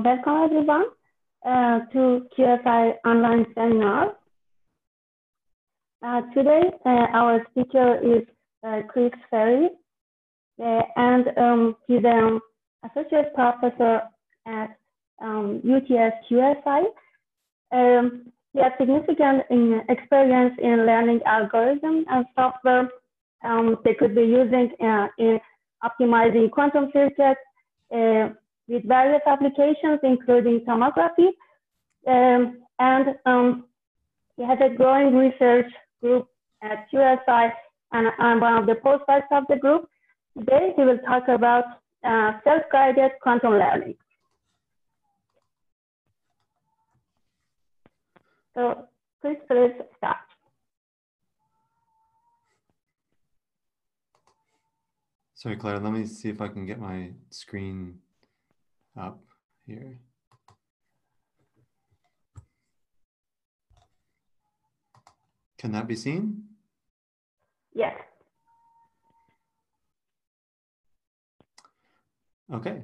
Welcome everyone to QSI online seminar. Today, our speaker is Chris Ferry, and he's an associate professor at UTS QSI. He has significant experience in learning algorithms and software they could be using in optimizing quantum circuits with various applications, including tomography. And he has a growing research group at QSI, and I'm one of the postdocs of the group. Today, he will talk about self-guided quantum learning. So, Chris, please start. Sorry, Claire, let me see if I can get my screen up here. Can that be seen? Yes. Okay.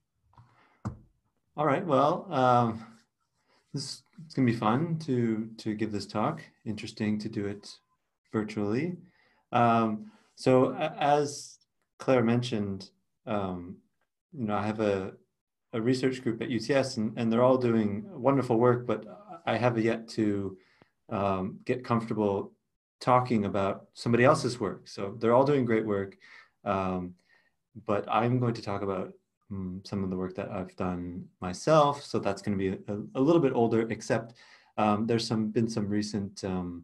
All right, well, it's going to be fun to give this talk. Interesting to do it virtually. So as Claire mentioned, I have a research group at UTS, and they're all doing wonderful work, but I have yet to get comfortable talking about somebody else's work. So they're all doing great work, but I'm going to talk about some of the work that I've done myself. So that's going to be a little bit older, except there's been some recent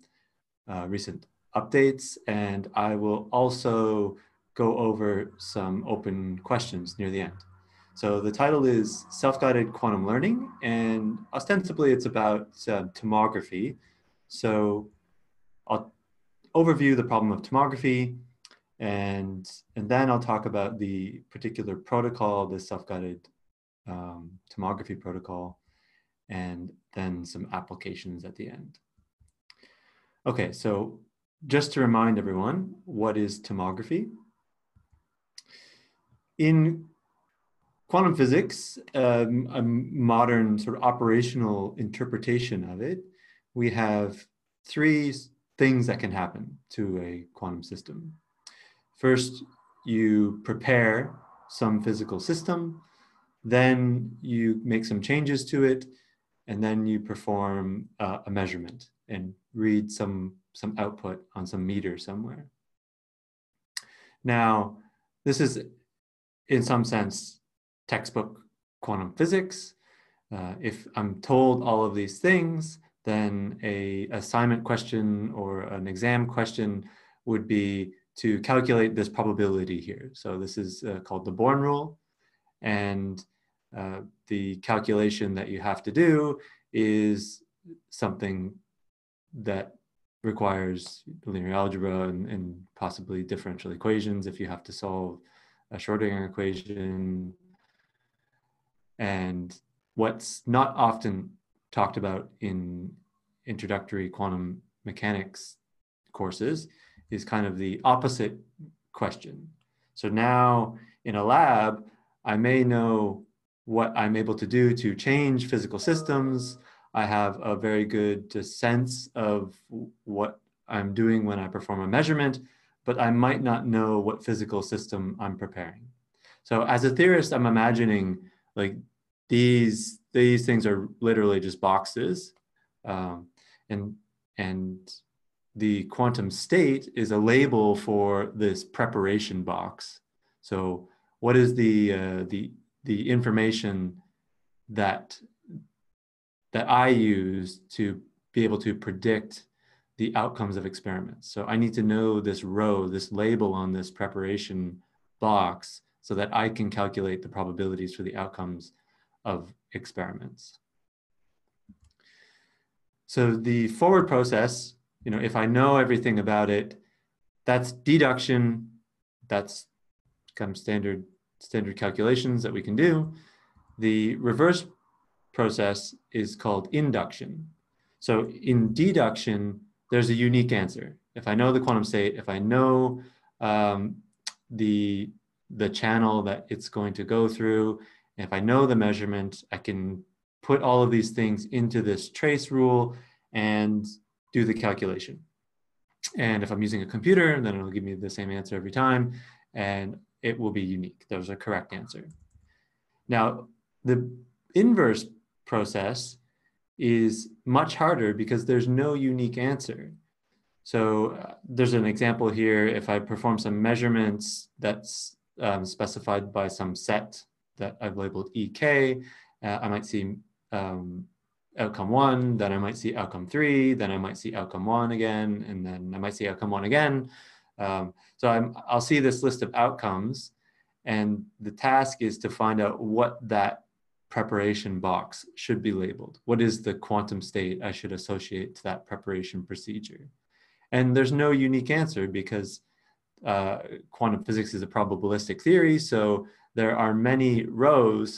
updates, and I will also go over some open questions near the end. So the title is Self-Guided Quantum Learning, and ostensibly it's about tomography. So I'll overview the problem of tomography, and then I'll talk about the particular protocol, the self-guided tomography protocol, and then some applications at the end. Okay, so just to remind everyone, what is tomography? In quantum physics, a modern sort of operational interpretation of it, we have three things that can happen to a quantum system. First, you prepare some physical system, then you make some changes to it, and then you perform a measurement and read some output on some meter somewhere. Now, this is, in some sense, textbook quantum physics. If I'm told all of these things, then an assignment question or an exam question would be to calculate this probability here. So this is called the Born rule. And the calculation that you have to do is something that requires linear algebra and possibly differential equations if you have to solve a Schrodinger equation. And what's not often talked about in introductory quantum mechanics courses is kind of the opposite question. So now in a lab, I may know what I'm able to do to change physical systems. I have a very good sense of what I'm doing when I perform a measurement, but I might not know what physical system I'm preparing. So as a theorist, I'm imagining like these things are literally just boxes, and the quantum state is a label for this preparation box. So what is the information that I use to be able to predict the outcomes of experiments? So I need to know this row, this label on this preparation box, so that I can calculate the probabilities for the outcomes of experiments. So the forward process, if I know everything about it, that's deduction. That's kind of standard calculations that we can do. The reverse process is called induction. So in deduction, there's a unique answer. If I know the quantum state, if I know the channel that it's going to go through, And if I know the measurement, I can put all of these things into this trace rule and do the calculation. And if I'm using a computer, then it'll give me the same answer every time, and it will be unique. There's a correct answer. Now, the inverse process is much harder because there's no unique answer. So there's an example here. If I perform some measurements that's specified by some set that I've labeled EK, I might see outcome 1, then I might see outcome 3, then I might see outcome 1 again, and then I might see outcome 1 again. So I'll see this list of outcomes, and the task is to find out what that preparation box should be labeled. What is the quantum state I should associate to that preparation procedure? And there's no unique answer because quantum physics is a probabilistic theory, so there are many rows,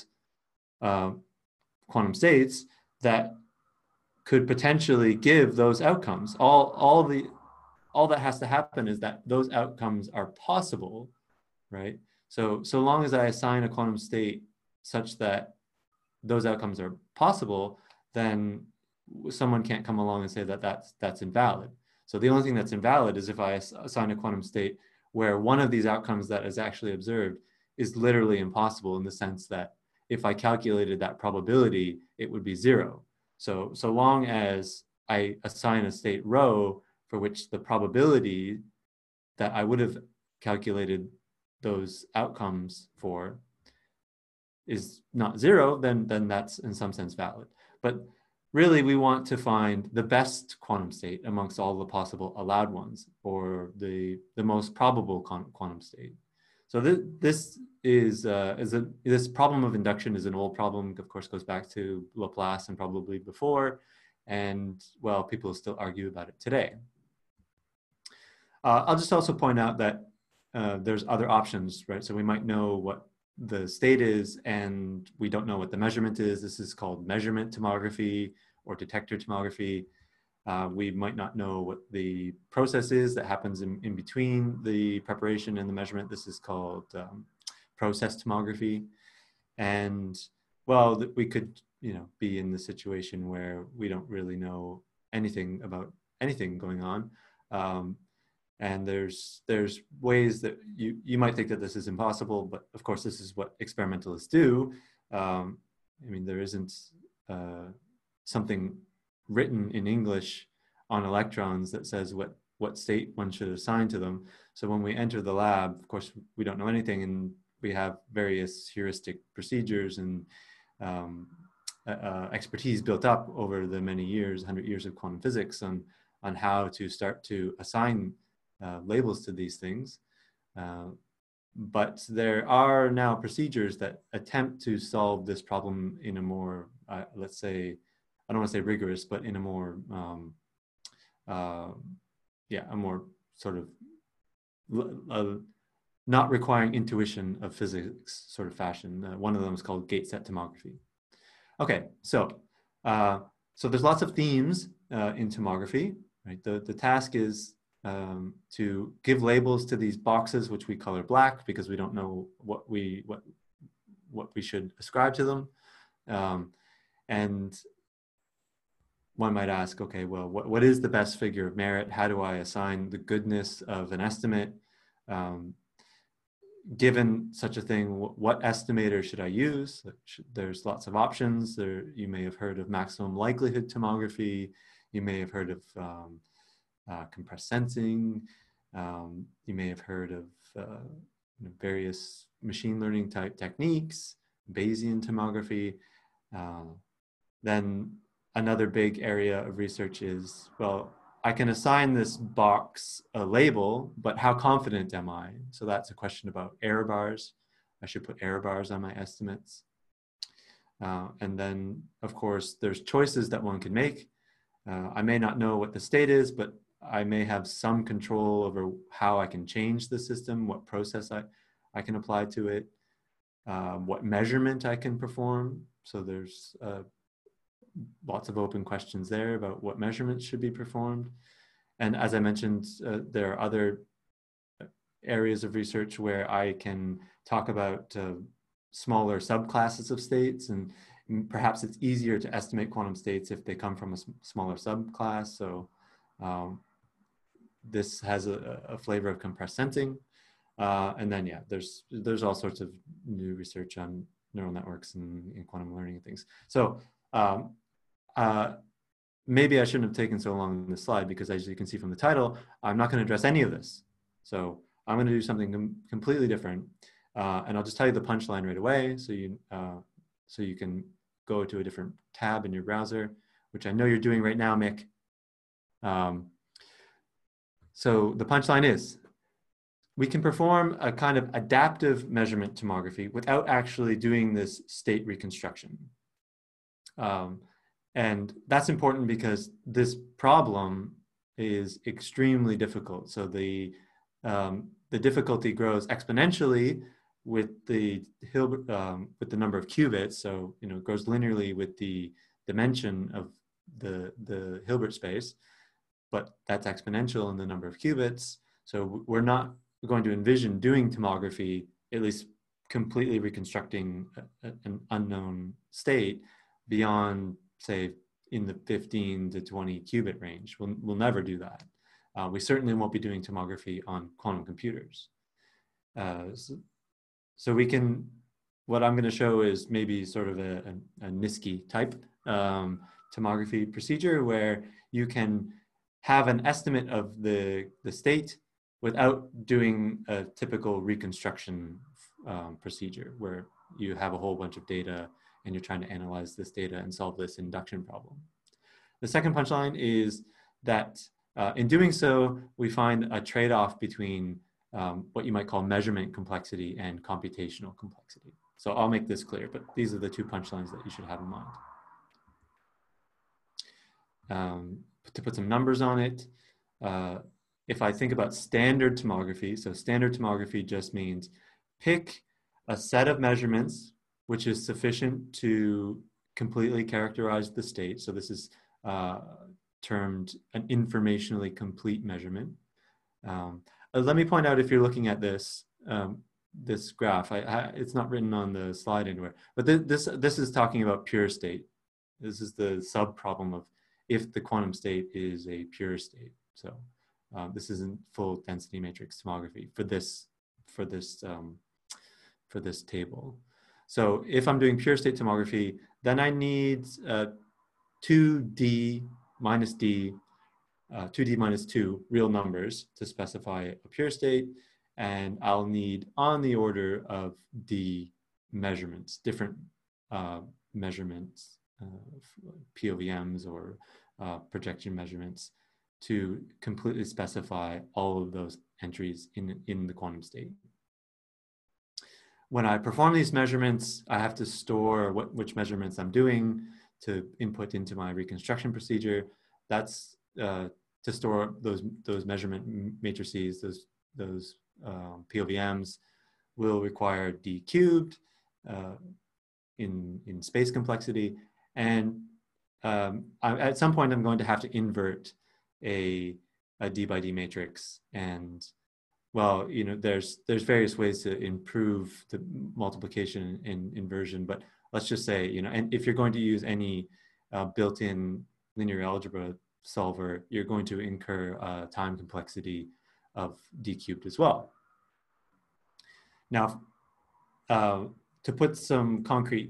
quantum states, that could potentially give those outcomes. All that has to happen is that those outcomes are possible, right? So long as I assign a quantum state such that those outcomes are possible, then someone can't come along and say that that's invalid. So the only thing that's invalid is if I assign a quantum state where one of these outcomes that is actually observed is literally impossible, in the sense that if I calculated that probability, it would be 0. So long as I assign a state rho for which the probability that I would have calculated those outcomes for is not 0, then that's in some sense valid. But really, we want to find the best quantum state amongst all the possible allowed ones, or the most probable quantum state. So this problem of induction is an old problem. Of course, goes back to Laplace and probably before, and well, people still argue about it today. I'll just also point out that there's other options, right? So we might know what the state is, and we don't know what the measurement is. This is called measurement tomography or detector tomography. We might not know what the process is that happens in between the preparation and the measurement. This is called process tomography. And well, we could, be in the situation where we don't really know anything about anything going on. And there's ways that you might think that this is impossible, but of course this is what experimentalists do. There isn't something written in English on electrons that says what state one should assign to them. So when we enter the lab, of course, we don't know anything, and we have various heuristic procedures and expertise built up over the many years, 100 years of quantum physics on how to start to assign labels to these things. But there are now procedures that attempt to solve this problem in a more, let's say, I don't want to say rigorous, but in a more, a more sort of not requiring intuition of physics sort of fashion. One of them is called gate set tomography. Okay, so there's lots of themes in tomography, right? The task is to give labels to these boxes, which we color black because we don't know what we should ascribe to them. And one might ask, okay, well, what is the best figure of merit? How do I assign the goodness of an estimate? Given such a thing, what estimator should I use? There's lots of options. You may have heard of maximum likelihood tomography. You may have heard of compressed sensing. You may have heard of various machine learning type techniques, Bayesian tomography. Then another big area of research is, well, I can assign this box a label, but how confident am I? So that's a question about error bars. I should put error bars on my estimates. And then, of course, there's choices that one can make. I may not know what the state is, but I may have some control over how I can change the system, what process I can apply to it, what measurement I can perform. So there's lots of open questions there about what measurements should be performed. And as I mentioned, there are other areas of research where I can talk about smaller subclasses of states, and perhaps it's easier to estimate quantum states if they come from a smaller subclass. So this has a flavor of compressed sensing. And then, yeah, there's all sorts of new research on neural networks and quantum learning and things. So maybe I shouldn't have taken so long on this slide, because as you can see from the title, I'm not going to address any of this. So I'm going to do something completely different. And I'll just tell you the punchline right away, so you can go to a different tab in your browser, which I know you're doing right now, Mick. So the punchline is, we can perform a kind of adaptive measurement tomography without actually doing this state reconstruction. And that's important because this problem is extremely difficult. So the difficulty grows exponentially with the number of qubits. So, you know, it grows linearly with the dimension of the Hilbert space, but that's exponential in the number of qubits. So we're not going to envision doing tomography, at least completely reconstructing an unknown state beyond, say, in the 15 to 20 qubit range. We'll never do that. We certainly won't be doing tomography on quantum computers. So we can, what I'm going to show is maybe sort of a NISQI type tomography procedure, where you can have an estimate of the state without doing a typical reconstruction procedure, where you have a whole bunch of data and you're trying to analyze this data and solve this induction problem. The second punchline is that in doing so, we find a trade-off between what you might call measurement complexity and computational complexity. So I'll make this clear, but these are the two punchlines that you should have in mind. To put some numbers on it, if I think about standard tomography, so standard tomography just means pick a set of measurements which is sufficient to completely characterize the state. So this is termed an informationally complete measurement. Let me point out, if you're looking at this this graph, it's not written on the slide anywhere, but this is talking about pure state. This is the sub problem of if the quantum state is a pure state. So this isn't full density matrix tomography for this table. So if I'm doing pure state tomography, then I need 2D minus D, 2D minus 2 real numbers to specify a pure state, and I'll need on the order of D measurements, different measurements, POVMs or projection measurements, to completely specify all of those entries in the quantum state. When I perform these measurements, I have to store which measurements I'm doing to input into my reconstruction procedure. That's to store those measurement matrices, those POVMs will require D cubed in space complexity. And at some point, I'm going to have to invert a D by D matrix. And well, you know, there's various ways to improve the multiplication and inversion, but let's just say, you know, and if you're going to use any built-in linear algebra solver, you're going to incur time complexity of D cubed as well. Now, to put some concrete,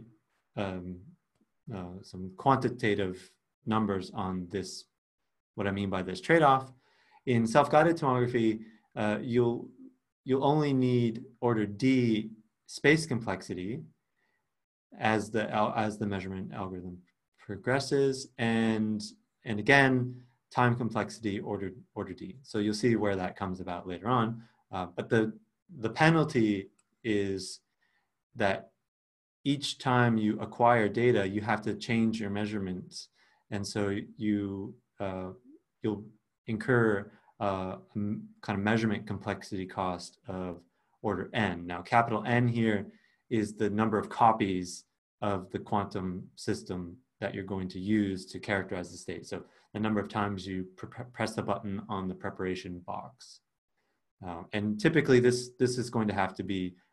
some quantitative numbers on this, what I mean by this trade-off, in self-guided tomography, you'll only need order D space complexity as the measurement algorithm progresses, and again time complexity order D. So you'll see where that comes about later on. But the penalty is that each time you acquire data, you have to change your measurements, and so you'll incur kind of measurement complexity cost of order n. Now, capital N here is the number of copies of the quantum system that you're going to use to characterize the state. So the number of times you press the button on the preparation box. And typically this is going to have to be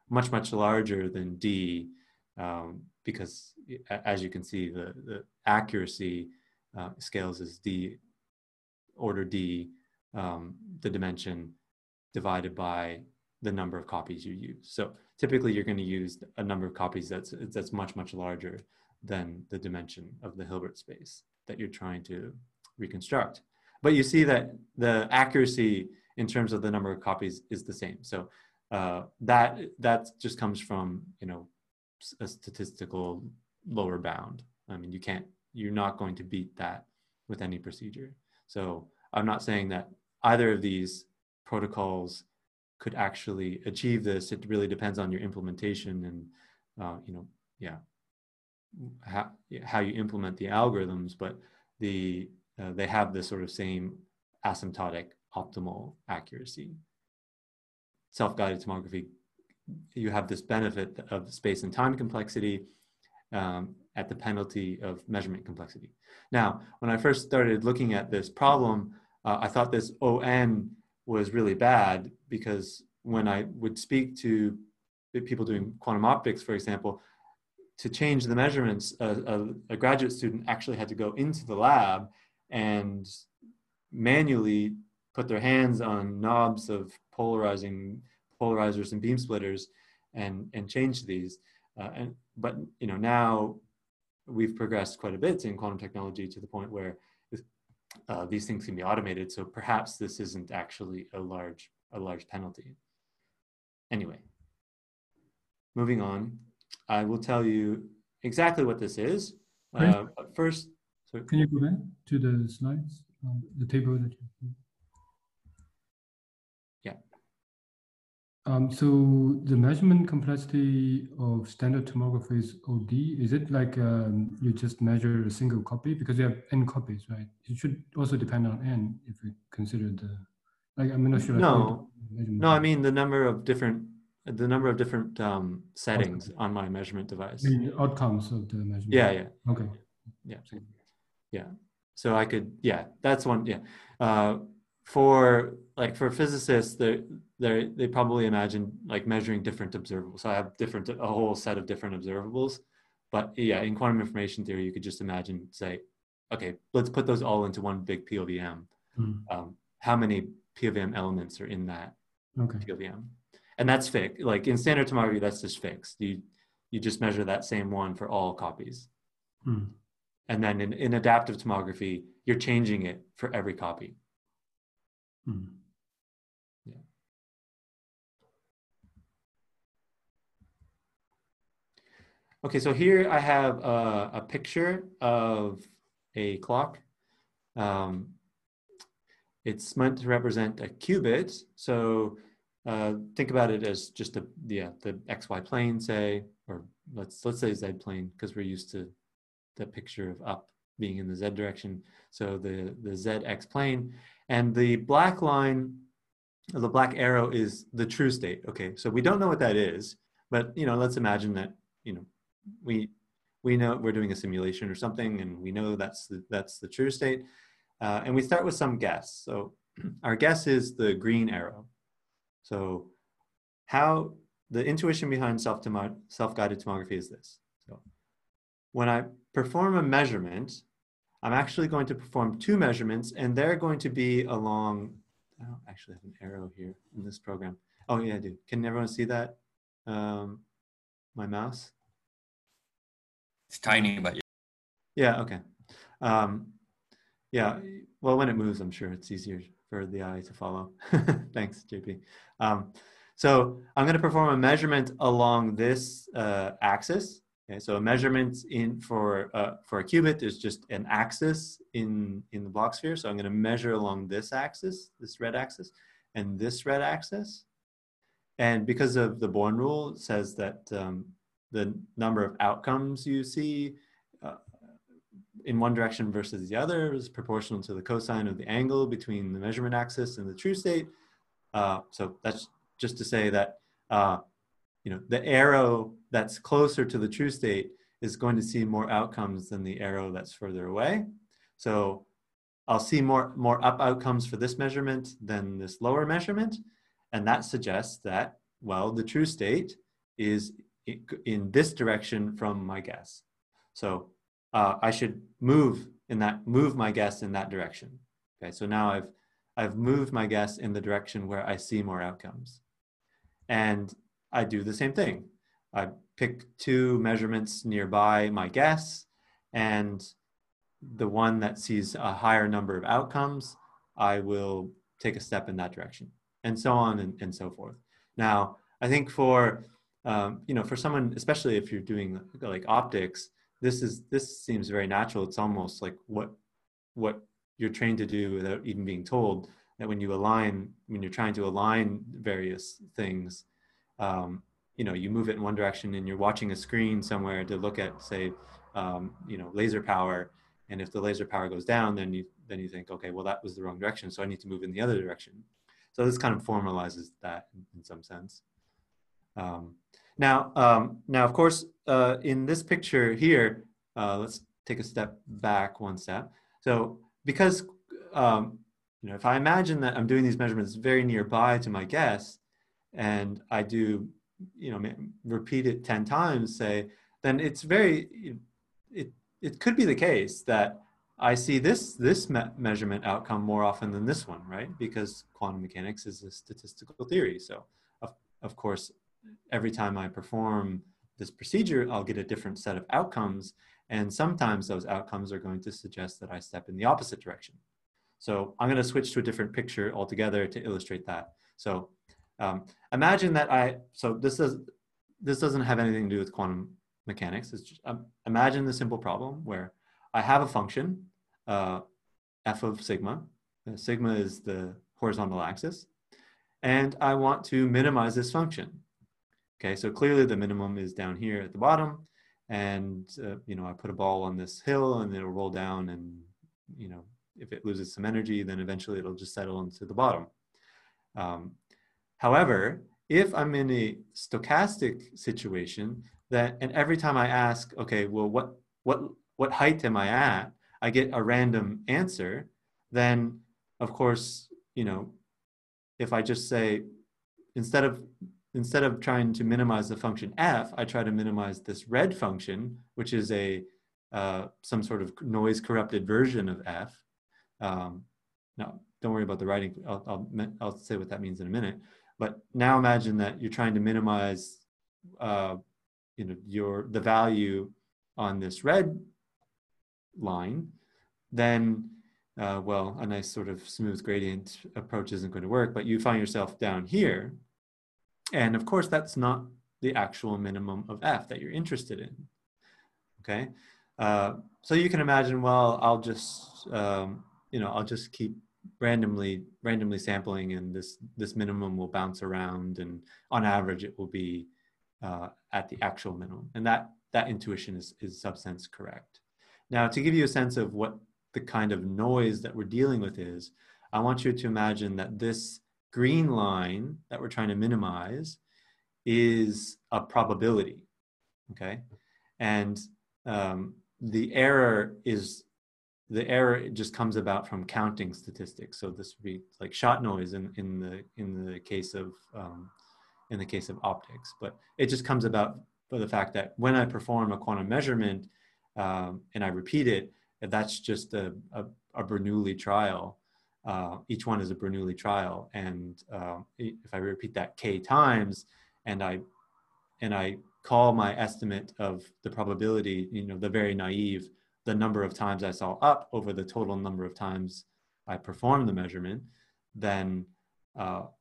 much, much larger than D, because as you can see, the accuracy scales as D, order D, the dimension divided by the number of copies you use. So typically you're going to use a number of copies that's much, much larger than the dimension of the Hilbert space that you're trying to reconstruct. But you see that the accuracy in terms of the number of copies is the same. So that just comes from, you know, a statistical lower bound. I mean, you're not going to beat that with any procedure. So I'm not saying that either of these protocols could actually achieve this. It really depends on your implementation and, you know, yeah, how you implement the algorithms, but they have this sort of same asymptotic optimal accuracy. Self-guided tomography, you have this benefit of space and time complexity at the penalty of measurement complexity. Now, when I first started looking at this problem, I thought this ON was really bad, because when I would speak to people doing quantum optics, for example, to change the measurements, a graduate student actually had to go into the lab and manually put their hands on knobs of polarizers and beam splitters and change these. But you know, now we've progressed quite a bit in quantum technology to the point where these things can be automated. So perhaps this isn't actually a large penalty. Anyway, moving on, I will tell you exactly what this is. But first, sorry. Can you go back to the slides, the table that you? Yeah. So the measurement complexity of standard tomography is OD. Is it like you just measure a single copy because you have n copies, right? It should also depend on n if we consider the, like, I'm not sure. No, I mean the number of different settings on my measurement device. The outcomes of the measurement. Yeah. Okay. Yeah. So I could, yeah, that's one. Yeah. For physicists, they probably imagine like measuring different observables. So I have a whole set of different observables. But yeah, in quantum information theory, you could just imagine, say, okay, let's put those all into one big POVM. How many POVM elements are in that POVM? And that's fixed. Like in standard tomography, that's just fixed. You just measure that same one for all copies. And then in adaptive tomography, you're changing it for every copy. Yeah. Okay, so here I have a picture of a clock. It's meant to represent a qubit. So think about it as just the XY plane, say, or let's say Z plane, because we're used to the picture of up being in the Z direction. So the ZX plane, and the black line, or the black arrow, is the true state. Okay, so we don't know what that is, but you know, let's imagine that, you know, we know we're doing a simulation or something, and we know that's the true state, and we start with some guess. So our guess is the green arrow. So how the intuition behind self-guided tomography is this. So when I perform a measurement, I'm actually going to perform two measurements, and they're going to be along, I don't actually have an arrow here in this program. Oh yeah, I do. Can everyone see that? My mouse? It's tiny, but yeah, okay. Yeah, well, when it moves, I'm sure it's easier for the eye to follow. Thanks, JP. So I'm going to perform a measurement along this axis. Okay, so a measurement for a qubit is just an axis in the Bloch sphere. So I'm going to measure along this axis, this red axis, and this red axis. And because of the Born rule, it says that the number of outcomes you see in one direction versus the other is proportional to the cosine of the angle between the measurement axis and the true state. So that's just to say that you know, the arrow that's closer to the true state is going to see more outcomes than the arrow that's further away. So I'll see more up outcomes for this measurement than this lower measurement. And that suggests that, well, the true state is in this direction from my guess. So I should move my guess in that direction. Okay, so now I've moved my guess in the direction where I see more outcomes. And I do the same thing. I pick two measurements nearby my guess, and the one that sees a higher number of outcomes, I will take a step in that direction, and so on and so forth. Now, I think for for someone, especially if you're doing like optics, this seems very natural. It's almost like what you're trained to do without even being told, that when you're trying to align various things, you move it in one direction and you're watching a screen somewhere to look at, say, laser power. And if the laser power goes down, then you think, okay, well, that was the wrong direction, so I need to move in the other direction. So this kind of formalizes that in some sense. Now, of course, in this picture here, let's take a step back one step. So because, if I imagine that I'm doing these measurements very nearby to my guess, and I do, repeat it 10 times, say, then it's it could be the case that I see this measurement outcome more often than this one, right? Because quantum mechanics is a statistical theory. So of course, every time I perform this procedure, I'll get a different set of outcomes. And sometimes those outcomes are going to suggest that I step in the opposite direction. So I'm going to switch to a different picture altogether to illustrate that. So imagine that this doesn't have anything to do with quantum mechanics. It's just, imagine the simple problem where I have a function, f of sigma. Sigma is the horizontal axis. And I want to minimize this function. Okay, so clearly the minimum is down here at the bottom. And, I put a ball on this hill and it'll roll down, and, if it loses some energy, then eventually it'll just settle into the bottom. However, if I'm in a stochastic situation, and every time I ask, okay, well, what height am I at? I get a random answer. Then, of course, if I just say, instead of trying to minimize the function f, I try to minimize this red function, which is some sort of noise corrupted version of f. Now, don't worry about the writing. I'll say what that means in a minute. But now imagine that you're trying to minimize, the value on this red line. Then, a nice sort of smooth gradient approach isn't going to work. But you find yourself down here, and of course, that's not the actual minimum of f that you're interested in. Okay, so you can imagine, well, I'll just keep randomly sampling, and this minimum will bounce around, and on average it will be at the actual minimum, and that intuition is subsense correct. Now, to give you a sense of what the kind of noise that we're dealing with is, I want you to imagine that this green line that we're trying to minimize is a probability, okay? And the error just comes about from counting statistics. So this would be like shot noise in the case of optics, but it just comes about for the fact that when I perform a quantum measurement and I repeat it, that's just a Bernoulli trial. Each one is a Bernoulli trial, and if I repeat that k times, and I call my estimate of the probability, the very naive, the number of times I saw up over the total number of times I performed the measurement, then I'll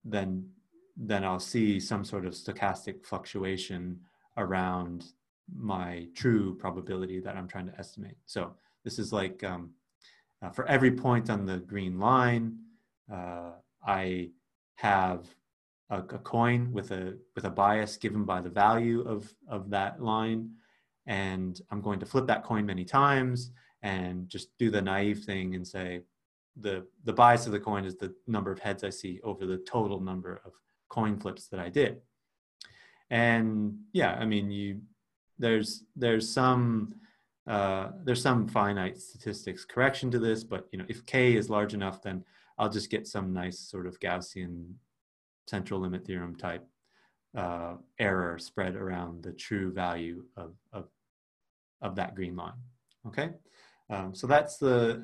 see some sort of stochastic fluctuation around my true probability that I'm trying to estimate. So this is like for every point on the green line, I have a coin with a bias given by the value of that line. And I'm going to flip that coin many times and just do the naive thing and say the bias of the coin is the number of heads I see over the total number of coin flips that I did. And yeah, I mean, there's some finite statistics correction to this, but if k is large enough, then I'll just get some nice sort of Gaussian central limit theorem type error spread around the true value of that green line. Okay, so that's the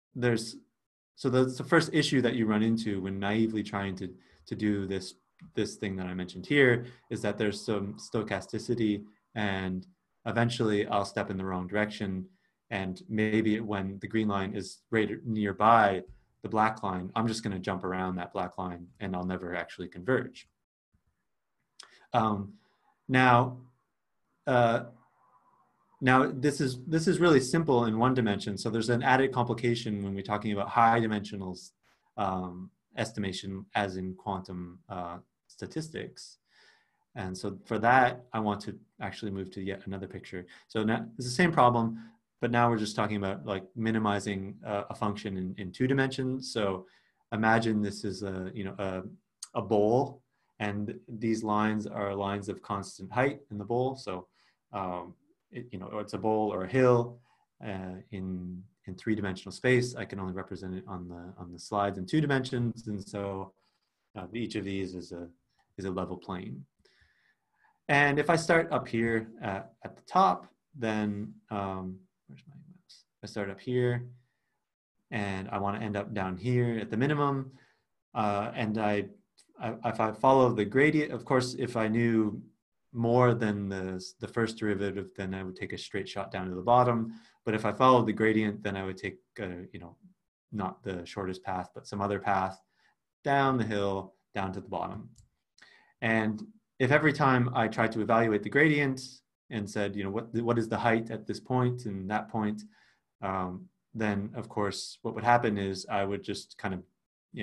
first issue that you run into when naively trying to do this thing that I mentioned here, is that there's some stochasticity, and eventually I'll step in the wrong direction, and maybe when the green line is right nearby the black line, I'm just going to jump around that black line and I'll never actually converge. Now this is really simple in one dimension. So there's an added complication when we're talking about high dimensional estimation, as in quantum statistics. And so for that, I want to actually move to yet another picture. So now it's the same problem, but now we're just talking about like minimizing a function in 2 dimensions. So imagine this is a bowl, and these lines are lines of constant height in the bowl. So it's a bowl or a hill in 3-dimensional space. I can only represent it on the slides in 2 dimensions, and so each of these is a level plane. And if I start up here at the top, then where's my mouse? I start up here, and I want to end up down here at the minimum. And if I follow the gradient, of course, if I knew more than the first derivative, then I would take a straight shot down to the bottom. But if I followed the gradient, then I would take not the shortest path, but some other path down the hill, down to the bottom. And if every time I tried to evaluate the gradient and said, what is the height at this point and that point, then of course what would happen is I would just kind of,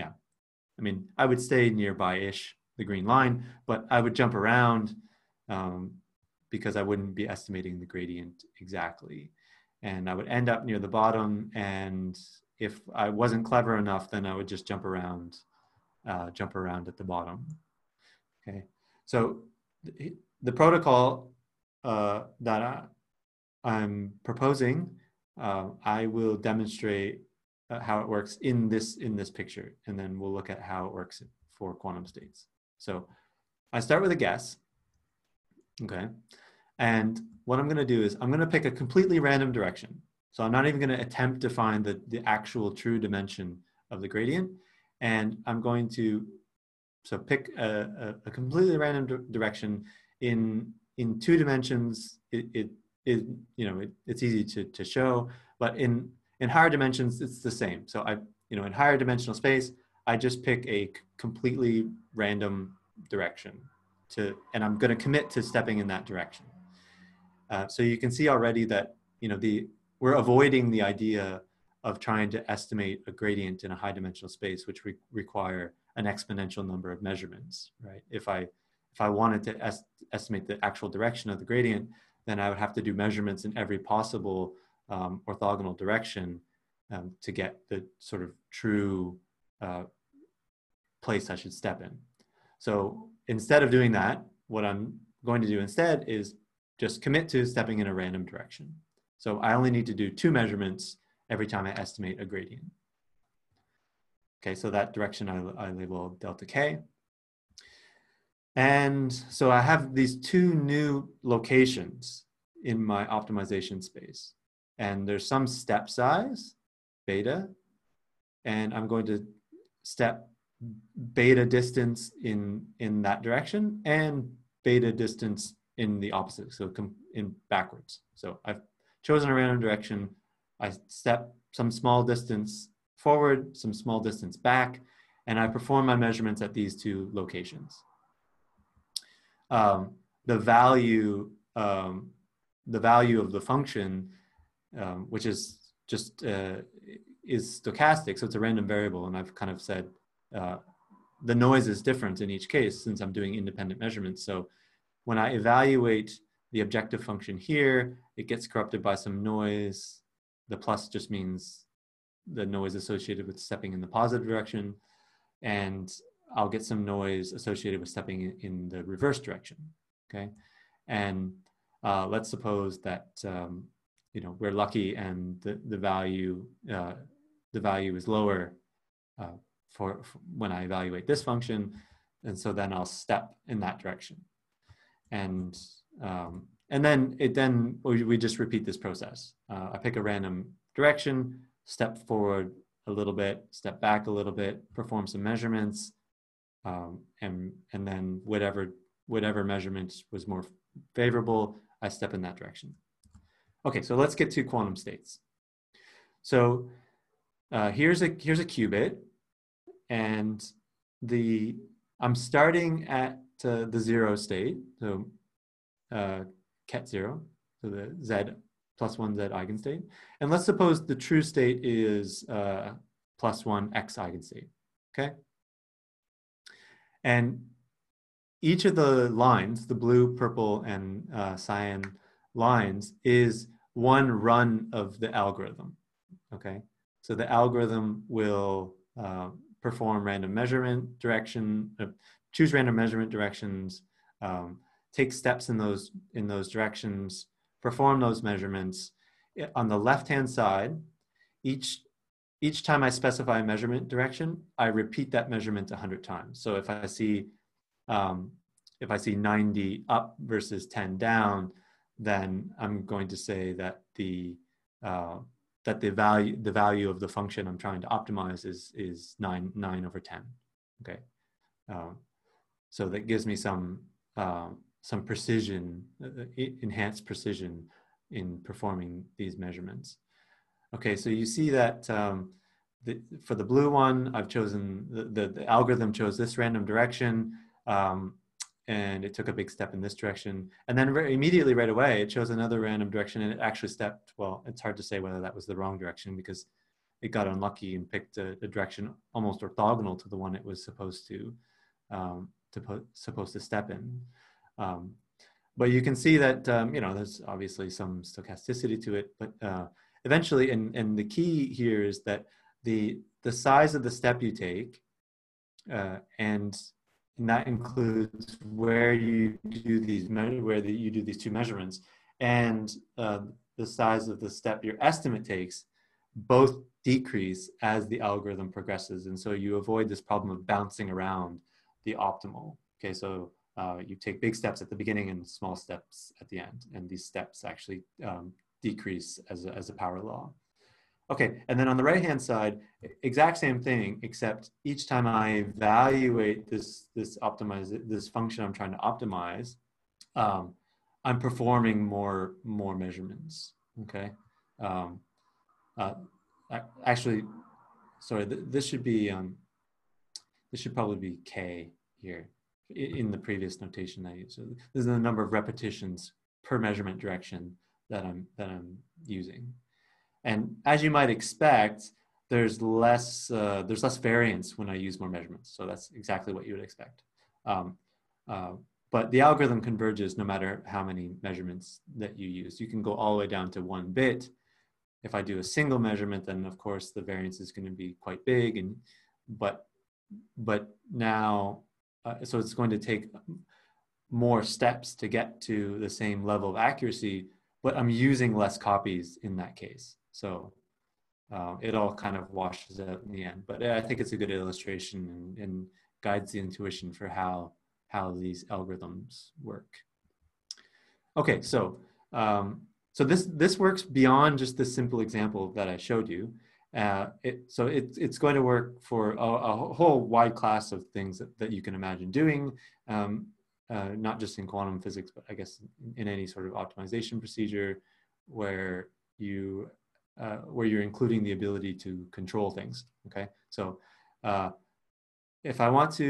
I would stay nearby-ish the green line, but I would jump around because I wouldn't be estimating the gradient exactly. And I would end up near the bottom, and if I wasn't clever enough, then I would just jump around at the bottom. Okay, so the protocol that I'm proposing, I will demonstrate how it works in this picture, and then we'll look at how it works for quantum states. So I start with a guess, okay? And what I'm gonna do is I'm gonna pick a completely random direction. So I'm not even gonna attempt to find the actual true dimension of the gradient. And I'm going to pick a completely random direction in 2 dimensions. It's easy to show, but in higher dimensions, it's the same. So in higher dimensional space, I just pick a completely random direction and I'm going to commit to stepping in that direction. So you can see already that, we're avoiding the idea of trying to estimate a gradient in a high dimensional space, which require an exponential number of measurements, right? If I wanted to estimate the actual direction of the gradient, then I would have to do measurements in every possible orthogonal direction to get the sort of true place I should step in. So instead of doing that, what I'm going to do instead is just commit to stepping in a random direction. So I only need to do 2 measurements every time I estimate a gradient. Okay, so that direction I label delta K. And so I have these 2 new locations in my optimization space. And there's some step size, beta, and I'm going to step beta distance in that direction and beta distance in the opposite, so in backwards. So I've chosen a random direction. I step some small distance forward, some small distance back, and I perform my measurements at these 2 locations. The value of the function, which is just is stochastic, so it's a random variable, and I've kind of said the noise is different in each case since I'm doing independent measurements. So when I evaluate the objective function here, it gets corrupted by some noise. The plus just means the noise associated with stepping in the positive direction, and I'll get some noise associated with stepping in the reverse direction, okay? And let's suppose that we're lucky and the value is lower for when I evaluate this function, and so then I'll step in that direction. and then we just repeat this process. I pick a random direction, step forward a little bit, step back a little bit, perform some measurements, and then whatever measurement was more favorable, I step in that direction. Okay, so let's get to quantum states. So here's a qubit, and I'm starting at the 0 state, so ket 0, so the z plus 1 z eigenstate, and let's suppose the true state is plus 1 x eigenstate. Okay, and each of the lines, the blue, purple, and cyan lines, is one run of the algorithm. Okay, so the algorithm will perform random measurement direction, choose random measurement directions, take steps in those directions, perform those measurements. On the left-hand side, each time I specify a measurement direction, I repeat that measurement 100 times. So if I see 90 up versus 10 down, then I'm going to say that the value of the function I'm trying to optimize is 9 over 10. Okay, so that gives me some precision, enhanced precision in performing these measurements. Okay, so you see that for the blue one, I've chosen the algorithm chose this random direction, and it took a big step in this direction. And then immediately right away, it chose another random direction, and it actually stepped, well, it's hard to say whether that was the wrong direction because it got unlucky and picked a direction almost orthogonal to the one it was supposed to step in. But you can see that, there's obviously some stochasticity to it, but eventually, and the key here is that the size of the step you take, and that includes where you do these two measurements, and the size of the step your estimate takes, both decrease as the algorithm progresses, and so you avoid this problem of bouncing around the optimal. Okay, so you take big steps at the beginning and small steps at the end, and these steps actually decrease as a power law. Okay, and then on the right-hand side, exact same thing, except each time I evaluate this function I'm trying to optimize, I'm performing more measurements. Okay, actually, sorry, this should probably be k here in the previous notation I used. So this is the number of repetitions per measurement direction that I'm using. And as you might expect, there's less variance when I use more measurements. So that's exactly what you would expect. But the algorithm converges no matter how many measurements that you use. You can go all the way down to 1 bit. If I do a single measurement, then of course the variance is going to be quite big. But now, so it's going to take more steps to get to the same level of accuracy, but I'm using less copies in that case. So it all kind of washes out in the end. But I think it's a good illustration and guides the intuition for how these algorithms work. Okay, so this works beyond just this simple example that I showed you. So it's going to work for a whole wide class of things that you can imagine doing, not just in quantum physics, but I guess in any sort of optimization procedure where you're including the ability to control things. Okay, so if I want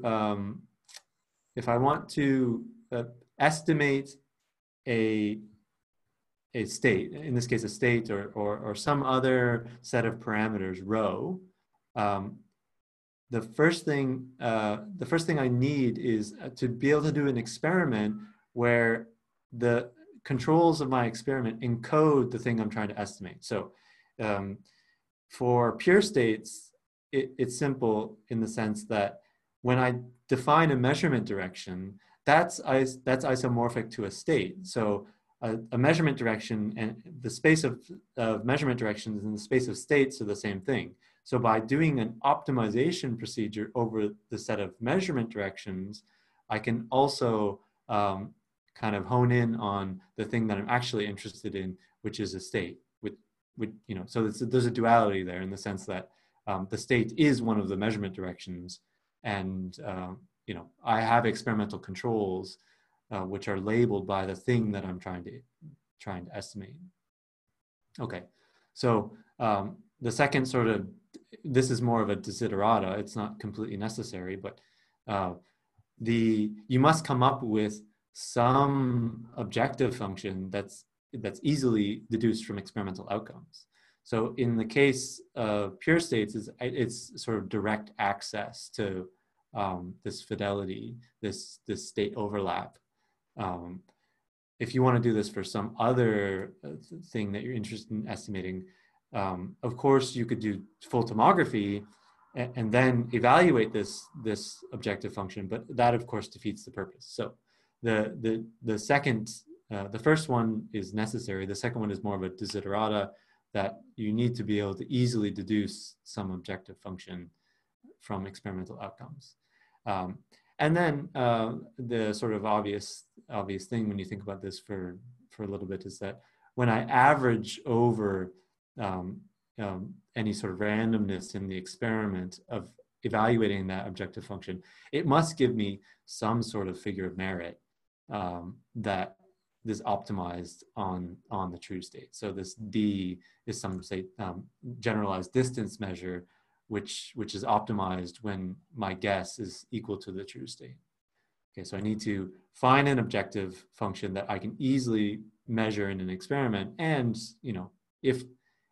to estimate a state, in this case a state or some other set of parameters, rho, the first thing I need is to be able to do an experiment where the controls of my experiment encode the thing I'm trying to estimate. So for pure states, it's simple in the sense that when I define a measurement direction, that's isomorphic to a state. So a measurement direction and the space of measurement directions and the space of states are the same thing. So by doing an optimization procedure over the set of measurement directions, I can also kind of hone in on the thing that I'm actually interested in, which is a state. So there's a duality there in the sense that the state is one of the measurement directions, and I have experimental controls which are labeled by the thing that I'm trying to estimate. Okay, so the second sort of, this is more of a desiderata. It's not completely necessary, but you must come up with some objective function that's easily deduced from experimental outcomes. So in the case of pure states, it's sort of direct access to this fidelity, this state overlap. If you want to do this for some other thing that you're interested in estimating, of course you could do full tomography and then evaluate this objective function, but that of course defeats the purpose. So the second, the first one is necessary. The second one is more of a desiderata, that you need to be able to easily deduce some objective function from experimental outcomes. And then the sort of obvious thing when you think about this for a little bit is that when I average over any sort of randomness in the experiment of evaluating that objective function, it must give me some sort of figure of merit that is optimized on the true state. So this D is some, say, generalized distance measure, which is optimized when my guess is equal to the true state. Okay, so I need to find an objective function that I can easily measure in an experiment, and if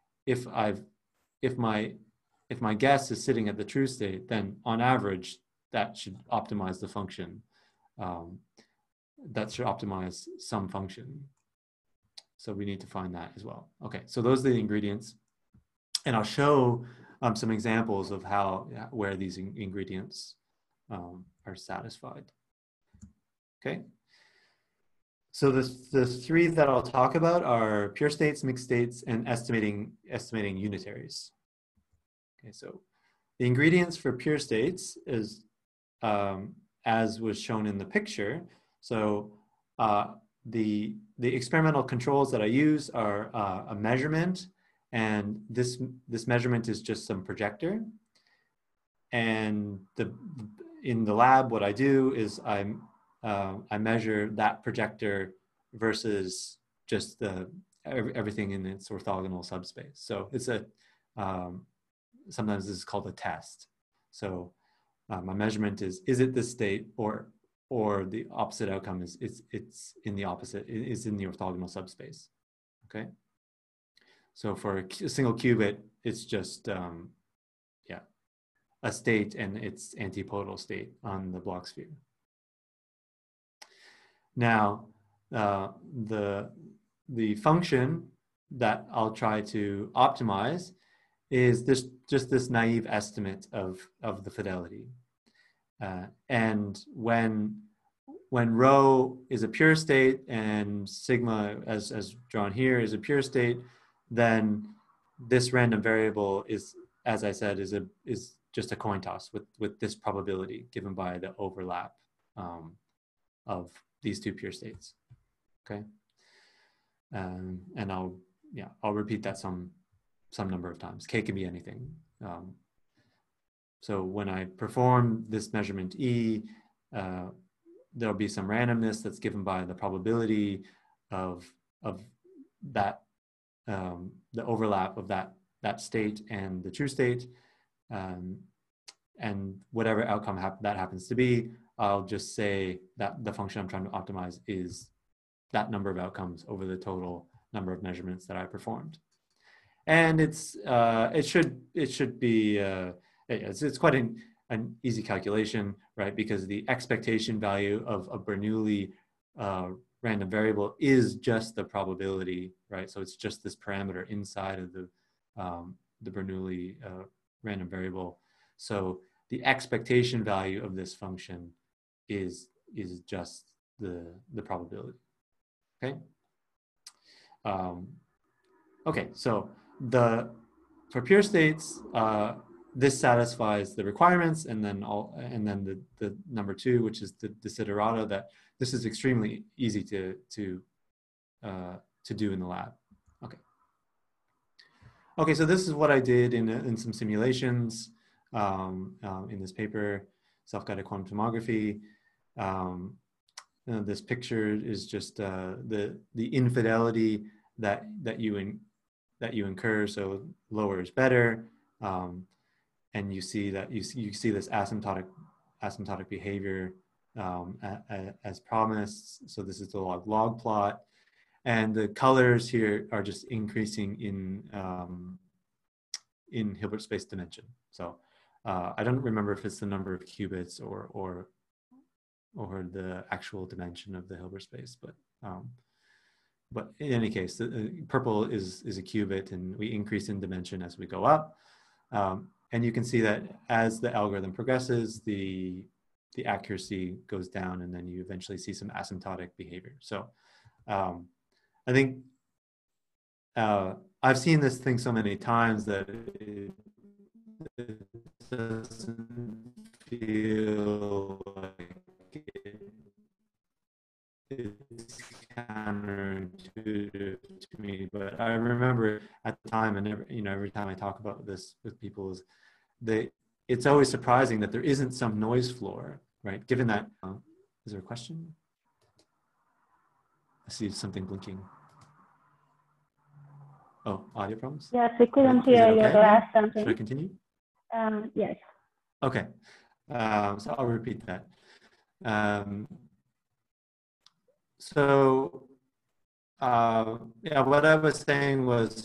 my guess is sitting at the true state, then on average that should optimize the function. That should optimize some function. So we need to find that as well. Okay, so those are the ingredients, and I'll show some examples of where these ingredients are satisfied. Okay, so the three that I'll talk about are pure states, mixed states, and estimating unitaries. Okay, so the ingredients for pure states is as was shown in the picture. So the experimental controls that I use are a measurement, and this measurement is just some projector. And in the lab, what I do is I measure that projector versus just everything in its orthogonal subspace. So it's sometimes this is called a test. So my measurement is it this state, or the opposite outcome is it's in the opposite, it's in the orthogonal subspace. Okay. So for a single qubit, it's just a state and its antipodal state on the Bloch sphere. Now, the function that I'll try to optimize is just this naive estimate of the fidelity. And when rho is a pure state and sigma, as drawn here, is a pure state, then this random variable is, as I said, is just a coin toss with this probability given by the overlap of these two pure states. Okay, and I'll repeat that some number of times. K can be anything. So when I perform this measurement E, there'll be some randomness that's given by the probability of that, the overlap of that state and the true state, and whatever outcome that happens to be, I'll just say that the function I'm trying to optimize is that number of outcomes over the total number of measurements that I performed. And it should be it's quite an easy calculation, right? Because the expectation value of a Bernoulli random variable is just the probability, right? So it's just this parameter inside of the Bernoulli random variable. So the expectation value of this function is just the probability. Okay. Okay. So for pure states, this satisfies the requirements, and then the number 2, which is the desiderato, that this is extremely easy to do in the lab. Okay, so this is what I did in some simulations in this paper, self-guided quantum tomography. This picture is just the infidelity that you incur. So lower is better, and you see that you see this asymptotic behavior as promised. So this is the log plot. And the colors here are just increasing in Hilbert space dimension. So I don't remember if it's the number of qubits or the actual dimension of the Hilbert space, but in any case, purple is a qubit, and we increase in dimension as we go up. And you can see that as the algorithm progresses, the accuracy goes down, and then you eventually see some asymptotic behavior. So I think I've seen this thing so many times that it doesn't feel like it's counterintuitive to me. But I remember at the time, and every time I talk about this with people, it's always surprising that there isn't some noise floor, right? Given that, is there a question? I see something blinking. Oh, audio problems? Yes, we couldn't hear your last sentence. Should I continue? Yes. Okay, so I'll repeat that. Yeah, what I was saying was,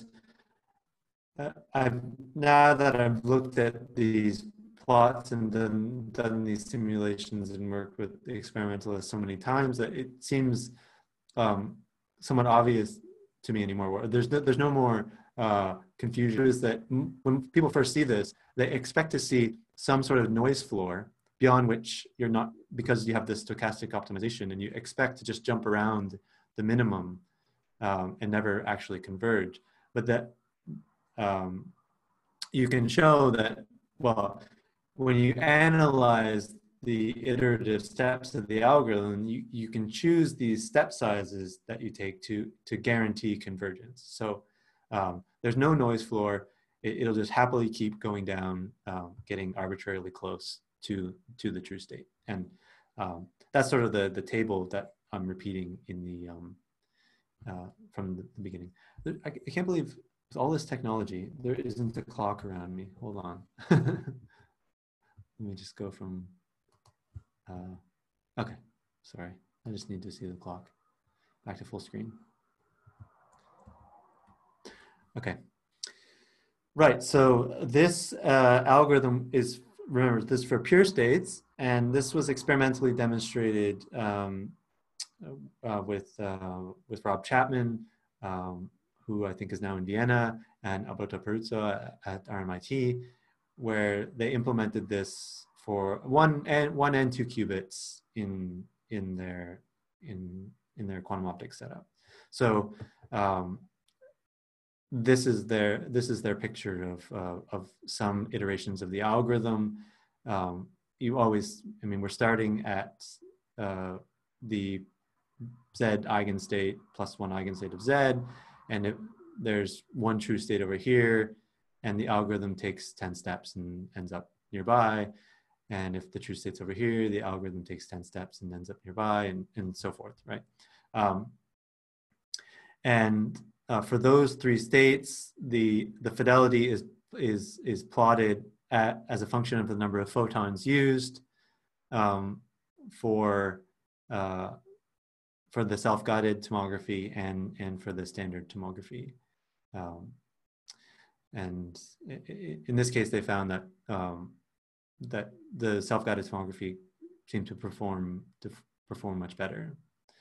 now that I've looked at these plots and done these simulations and worked with the experimentalists so many times, that it seems somewhat obvious to me anymore. There's no more confusion. Is that when people first see this, they expect to see some sort of noise floor beyond which you're not, because you have this stochastic optimization, and you expect to just jump around the minimum and never actually converge. But that you can show that, well, when you analyze the iterative steps of the algorithm, you can choose these step sizes that you take to guarantee convergence. So there's no noise floor. It'll just happily keep going down, getting arbitrarily close to the true state. And that's sort of the table that I'm repeating in the from the beginning. I can't believe with all this technology, there isn't a clock around me. Hold on. Let me just go from, okay, sorry. I just need to see the clock. Back to full screen. Okay. Right, so this algorithm is, remember, this is for pure states, and this was experimentally demonstrated with Rob Chapman, who I think is now in Vienna, and Alberto Peruzzo at RMIT, where they implemented this for one and 2 qubits in their quantum optics setup. So this is their picture of some iterations of the algorithm. You always, I mean, we're starting at the Z eigenstate plus 1 eigenstate of Z, and there's one true state over here, and the algorithm takes 10 steps and ends up nearby. And if the true state's over here, the algorithm takes 10 steps and ends up nearby, and so forth, right? For those 3 states, the fidelity is plotted as a function of the number of photons used for the self-guided tomography and for the standard tomography. And in this case, they found that that the self-guided tomography seemed to perform much better.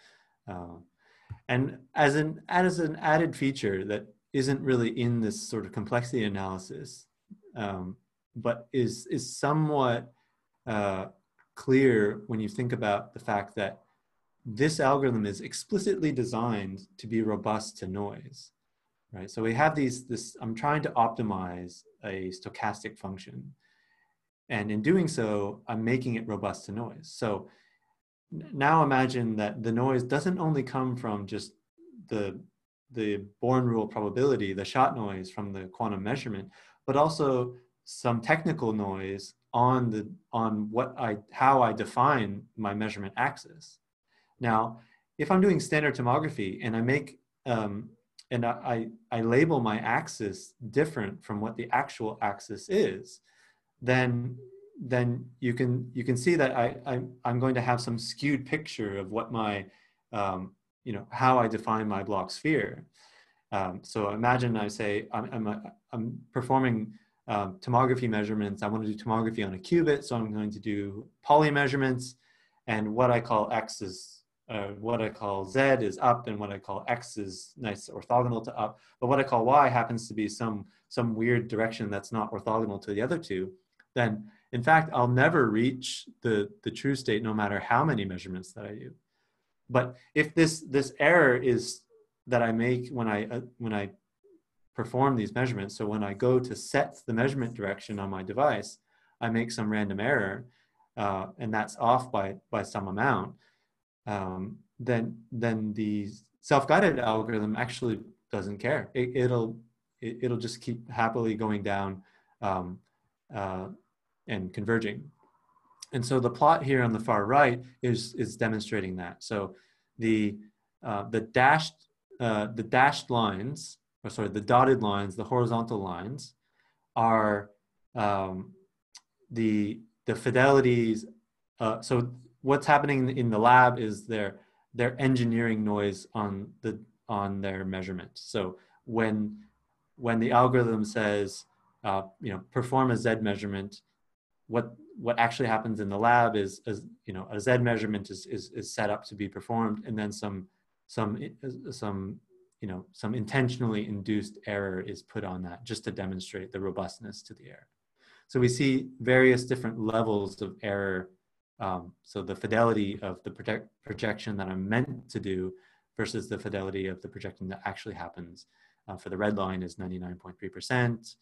And as an added feature that isn't really in this sort of complexity analysis, but is somewhat clear when you think about the fact that this algorithm is explicitly designed to be robust to noise, right? So we have I'm trying to optimize a stochastic function. And in doing so, I'm making it robust to noise. So now imagine that the noise doesn't only come from just the Born rule probability, the shot noise from the quantum measurement, but also some technical noise on how I define my measurement axis. Now, if I'm doing standard tomography and I make and I label my axis different from what the actual axis is, then you can see that I'm going to have some skewed picture of what my how I define my block sphere. So imagine I say I'm performing tomography measurements. I want to do tomography on a qubit, so I'm going to do poly measurements, and what I call X is what I call Z is up, and what I call X is nice orthogonal to up. But what I call Y happens to be some weird direction that's not orthogonal to the other two. Then, in fact, I'll never reach the true state no matter how many measurements that I do. But if this error is that I make when I perform these measurements, so when I go to set the measurement direction on my device, I make some random error, and that's off by some amount, then the self-guided algorithm actually doesn't care. It'll just keep happily going down and converging. And so the plot here on the far right is demonstrating that. So the dashed lines, or sorry, the dotted lines, the horizontal lines, are the fidelities. So what's happening in the lab is they're engineering noise on their measurements. So when the algorithm says perform a Z measurement, what actually happens in the lab is a Z measurement is set up to be performed, and then some intentionally induced error is put on that just to demonstrate the robustness to the error. So we see various different levels of error. So the fidelity of the projection that I'm meant to do versus the fidelity of the projection that actually happens. For the red line is 99.3%,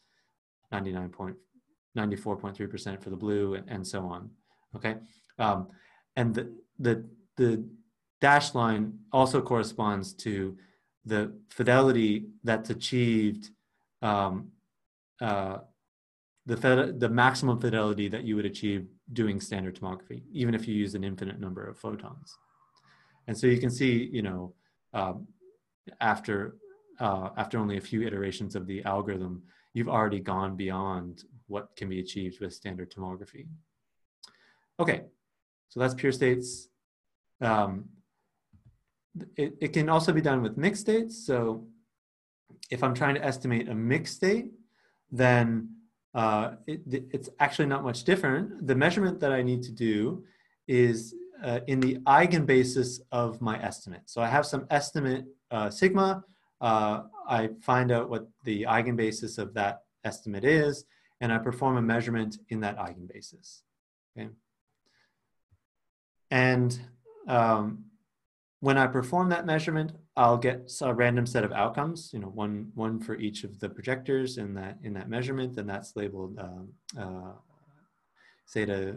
94.3% for the blue, and so on. Okay, and the dashed line also corresponds to the fidelity that's achieved, the maximum fidelity that you would achieve doing standard tomography, even if you use an infinite number of photons. And so you can see, after only a few iterations of the algorithm, you've already gone beyond what can be achieved with standard tomography. Okay, so that's pure states. It can also be done with mixed states. So if I'm trying to estimate a mixed state, then it's actually not much different. The measurement that I need to do is in the eigenbasis of my estimate. So I have some estimate sigma. I find out what the eigenbasis of that estimate is, and I perform a measurement in that eigenbasis. Okay? And when I perform that measurement, I'll get a random set of outcomes, one for each of the projectors in that measurement, and that's labeled zeta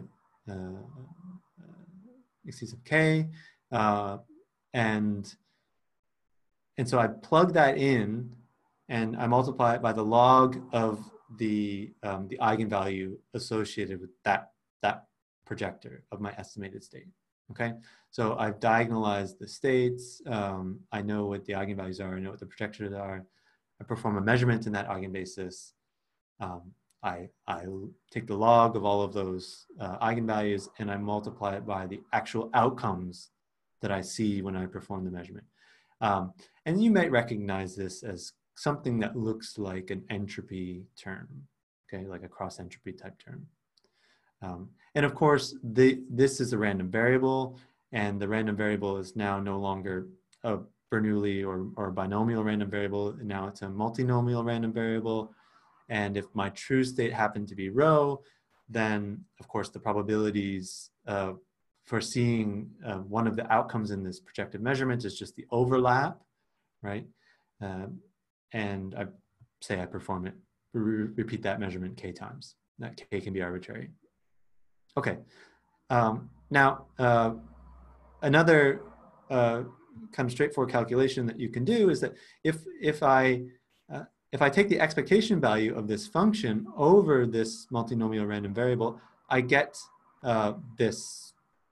x sub k, and so I plug that in, and I multiply it by the log of the eigenvalue associated with that projector of my estimated state. Okay, so I've diagonalized the states. I know what the eigenvalues are. I know what the projectors are. I perform a measurement in that eigenbasis. I take the log of all of those eigenvalues, and I multiply it by the actual outcomes that I see when I perform the measurement. And you might recognize this as something that looks like an entropy term, okay, like a cross entropy type term. And of course, this is a random variable, and the random variable is now no longer a Bernoulli or binomial random variable. Now it's a multinomial random variable. And if my true state happened to be rho, then of course the probabilities for seeing one of the outcomes in this projective measurement is just the overlap, right? and I say I perform it, repeat that measurement k times. That k can be arbitrary. Okay. Now, another kind of straightforward calculation that you can do is that if I take the expectation value of this function over this multinomial random variable, I get this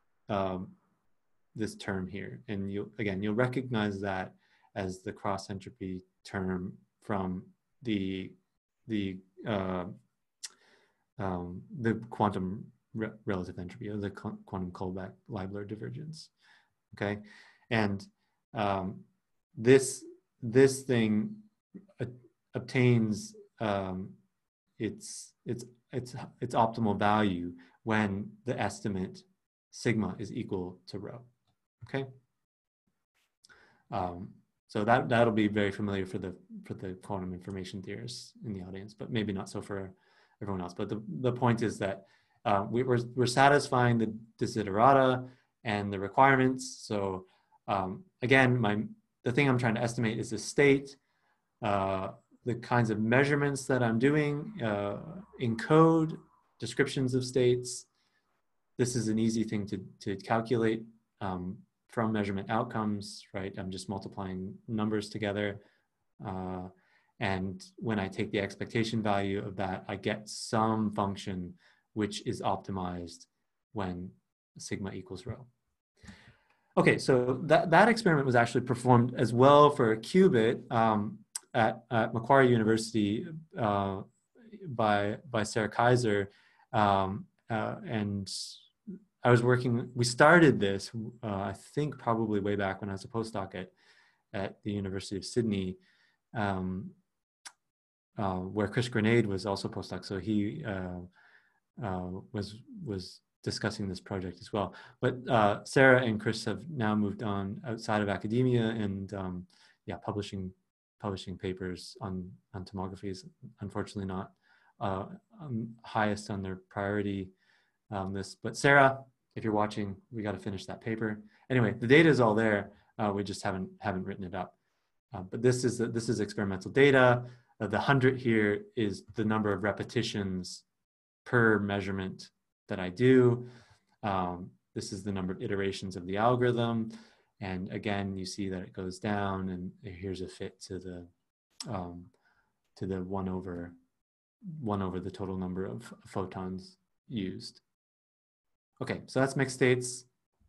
this term here, and you'll recognize that as the cross entropy term from the quantum relative entropy, or the quantum Kullback-Leibler divergence. Okay, and this thing obtains its optimal value when the estimate sigma is equal to rho. Okay, so that'll be very familiar for the quantum information theorists in the audience, but maybe not so for everyone else. But the point is that we're satisfying the desiderata and the requirements. So again, the thing I'm trying to estimate is the state, the kinds of measurements that I'm doing, encode descriptions of states. This is an easy thing to calculate from measurement outcomes, right? I'm just multiplying numbers together. And when I take the expectation value of that, I get some function which is optimized when sigma equals rho. Okay, so that experiment was actually performed as well for a qubit at Macquarie University by Sarah Kaiser, and I was working. We started this, I think, probably way back when I was a postdoc at the University of Sydney, where Chris Grenade was also postdoc. So he was discussing this project as well. But Sarah and Chris have now moved on outside of academia, and yeah, publishing papers on tomography is unfortunately not highest on their priority list. But Sarah, if you're watching, we got to finish that paper. Anyway, the data is all there. We just haven't written it up. But this is experimental data. The 100 here is the number of repetitions per measurement that I do. This is the number of iterations of the algorithm. And again, you see that it goes down, and here's a fit to the 1 over the total number of photons used. Okay, so that's mixed states.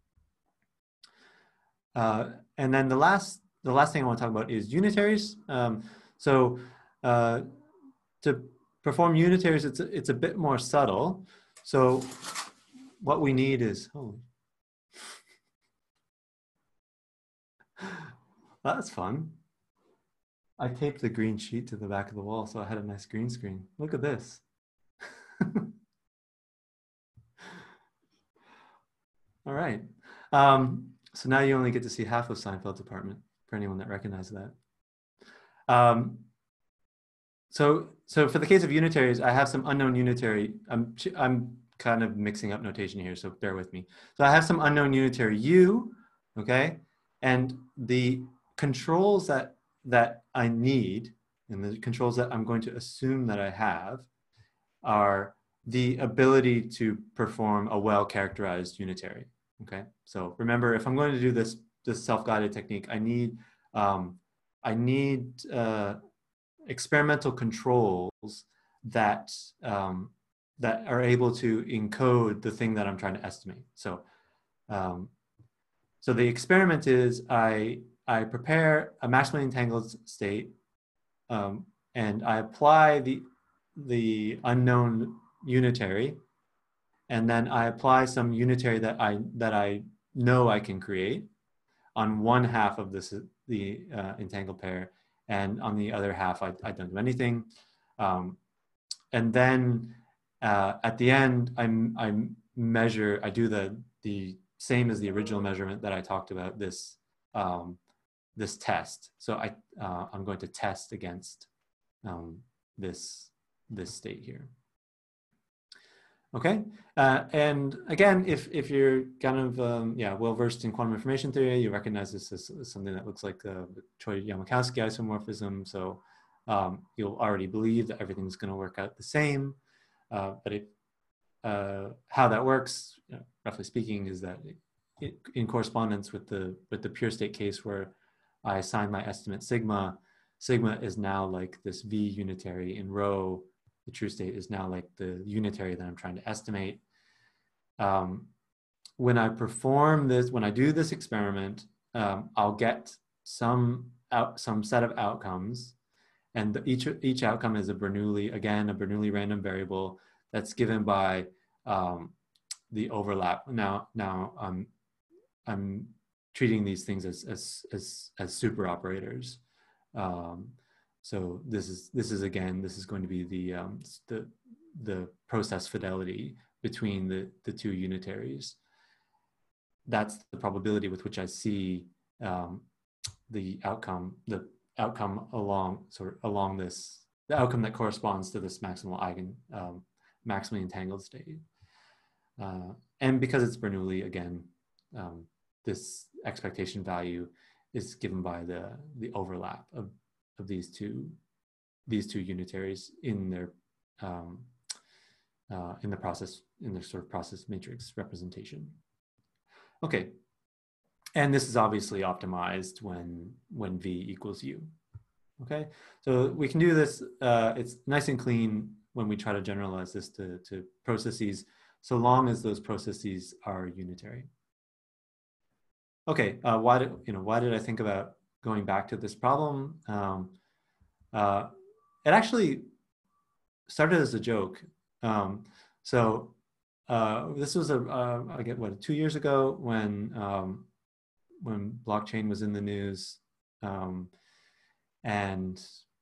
And then the last thing I want to talk about is unitaries. To perform unitaries, it's a bit more subtle. So what we need is, that's fun. I taped the green sheet to the back of the wall, so I had a nice green screen. Look at this. All right. So now you only get to see half of Seinfeld's apartment, for anyone that recognized that. So for the case of unitaries, I have some unknown unitary. I'm kind of mixing up notation here, so bear with me. So I have some unknown unitary u, okay? And the controls that I need, and the controls that I'm going to assume that I have, are the ability to perform a well-characterized unitary, okay? So remember, if I'm going to do this self-guided technique, I need experimental controls that are able to encode the thing that I'm trying to estimate. So so the experiment is I prepare a maximally entangled state, and I apply the unknown unitary, and then I apply some unitary that I know I can create on one half of the entangled pair, and on the other half I don't do anything, and then at the end I do the same as the original measurement that I talked about, this test. So I'm going to test against this state here. Okay, and again, if you're kind of well versed in quantum information theory, you recognize this as something that looks like the Choi-Yamakowski isomorphism. So you'll already believe that everything's going to work out the same. But how that works, roughly speaking, is that in correspondence with the pure state case where I assign my estimate sigma, sigma is now like this V unitary in rho. The true state is now like the unitary that I'm trying to estimate. When I perform this, when I do this experiment, I'll get some set of outcomes, and each outcome is a Bernoulli random variable that's given by the overlap. Now I'm treating these things as super operators. So this is going to be the process fidelity between the two unitaries. That's the probability with which I see the outcome along this, the outcome that corresponds to this maximal maximally entangled state. And because it's Bernoulli, again, this expectation value is given by the overlap of these two unitaries in their sort of process matrix representation. Okay, and this is obviously optimized when V equals U. Okay, so we can do this. It's nice and clean when we try to generalize this to processes, so long as those processes are unitary. Okay, why did I think about going back to this problem? It actually started as a joke. This was I get 2 years ago when blockchain was in the news, and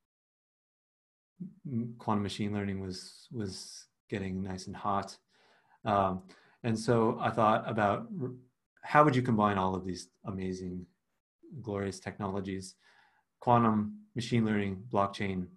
quantum machine learning was getting nice and hot. And so I thought about how would you combine all of these amazing, glorious technologies, quantum, machine learning, blockchain.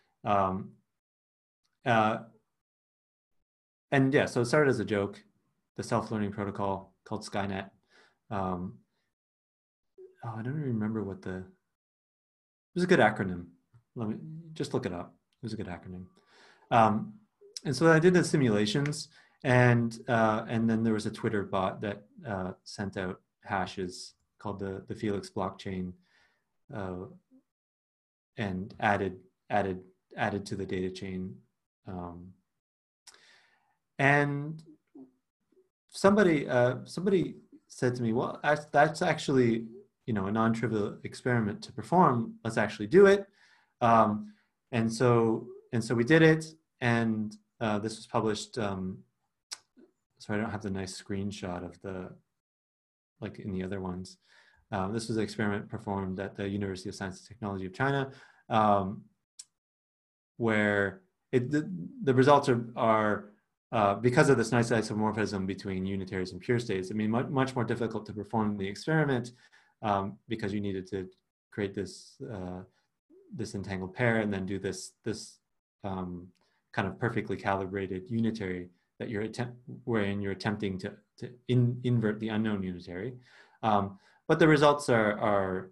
And yeah, so it started as a joke, the self-learning protocol called Skynet. I don't even remember it was a good acronym. Let me just look it up. It was a good acronym. And so I did the simulations, and then there was a Twitter bot that sent out hashes called the Felix blockchain, and added to the data chain. And somebody said to me, well, that's actually, a non-trivial experiment to perform. Let's actually do it. And so we did it, and this was published. Sorry, I don't have the nice screenshot of like in the other ones. This was an experiment performed at the University of Science and Technology of China, where the results are because of this nice isomorphism between unitaries and pure states. I mean, much more difficult to perform the experiment because you needed to create this entangled pair and then do this kind of perfectly calibrated unitary that wherein you're attempting to invert the unknown unitary. But the results are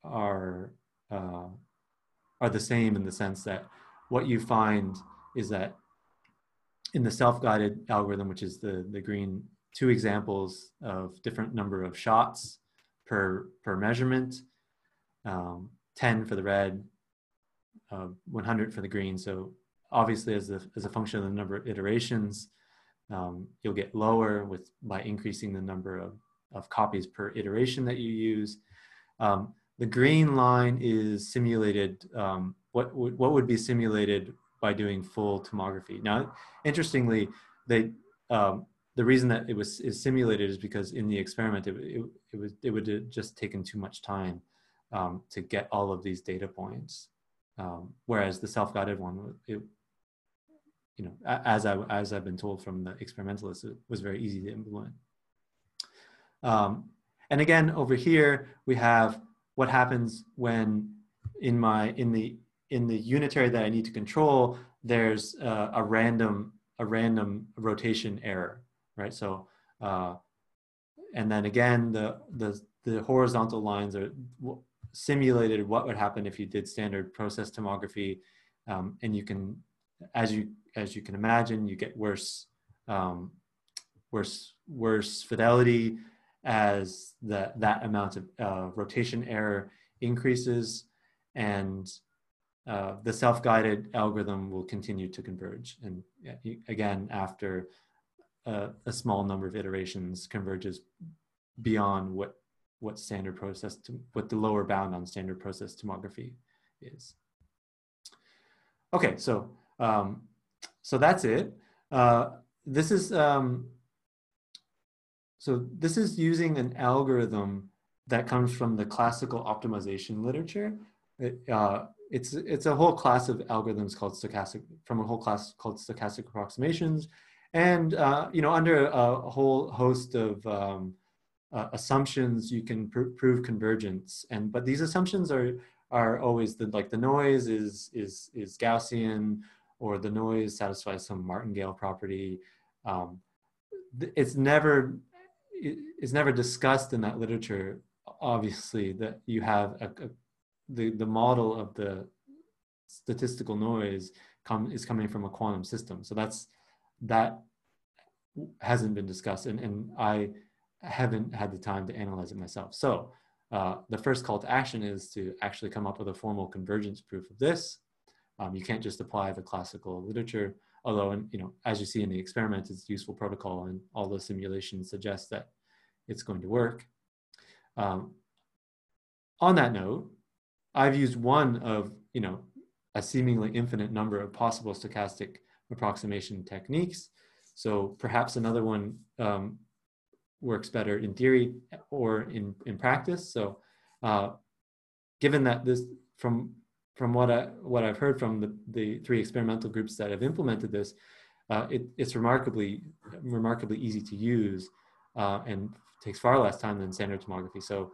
the same in the sense that what you find is that in the self-guided algorithm, which is the green, 2 examples of different number of shots per measurement, 10 for the red, 100 for the green. So obviously as a function of the number of iterations, you'll get lower by increasing the number of copies per iteration that you use. The green line is simulated, what would be simulated by doing full tomography. Now, interestingly, the reason that is simulated is because in the experiment it would have just taken too much time to get all of these data points, whereas the self-guided one, as I've been told from the experimentalists, it was very easy to implement. And again, over here we have what happens when in the unitary that I need to control, there's a random rotation error, right? So, and then again, the horizontal lines are simulated what would happen if you did standard process tomography, and you can, as you can imagine, you get worse fidelity as that amount of rotation error increases, and the self-guided algorithm will continue to converge. And again, after a small number of iterations, converges beyond what what the lower bound on standard process tomography is. Okay, so that's it. This is this is using an algorithm that comes from the classical optimization literature. It's a whole class of algorithms called stochastic approximations, and under a whole host of assumptions, you can prove convergence. But these assumptions are always the noise is Gaussian, or the noise satisfies some martingale property. It's never discussed in that literature, obviously, that you have the model of the statistical noise is coming from a quantum system. So that hasn't been discussed, and I haven't had the time to analyze it myself. So the first call to action is to actually come up with a formal convergence proof of this. You can't just apply the classical literature, although, as you see in the experiment, it's a useful protocol, and all the simulations suggest that it's going to work. On that note, I've used one of, a seemingly infinite number of possible stochastic approximation techniques. So perhaps another one works better in theory or in practice. So given that this, from what I've heard from the 3 experimental groups that have implemented this, it's remarkably easy to use, and takes far less time than standard tomography. So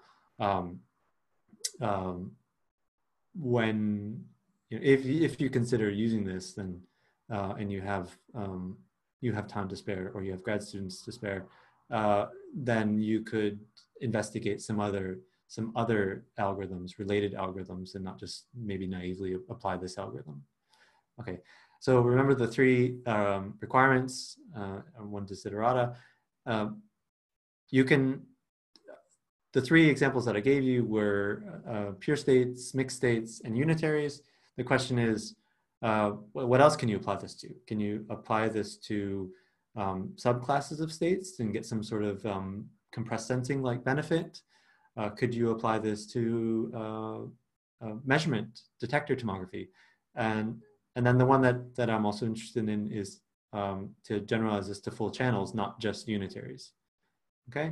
when if you consider using this, then and you have time to spare, or you have grad students to spare, then you could investigate some other algorithms, related algorithms, and not just maybe naively apply this algorithm. Okay, so remember the 3 requirements, one desiderata. The 3 examples that I gave you were pure states, mixed states, and unitaries. The question is, what else can you apply this to? Can you apply this to subclasses of states and get some sort of compressed sensing like benefit? Could you apply this to measurement, detector tomography? And then the one that I'm also interested in is to generalize this to full channels, not just unitaries. Okay,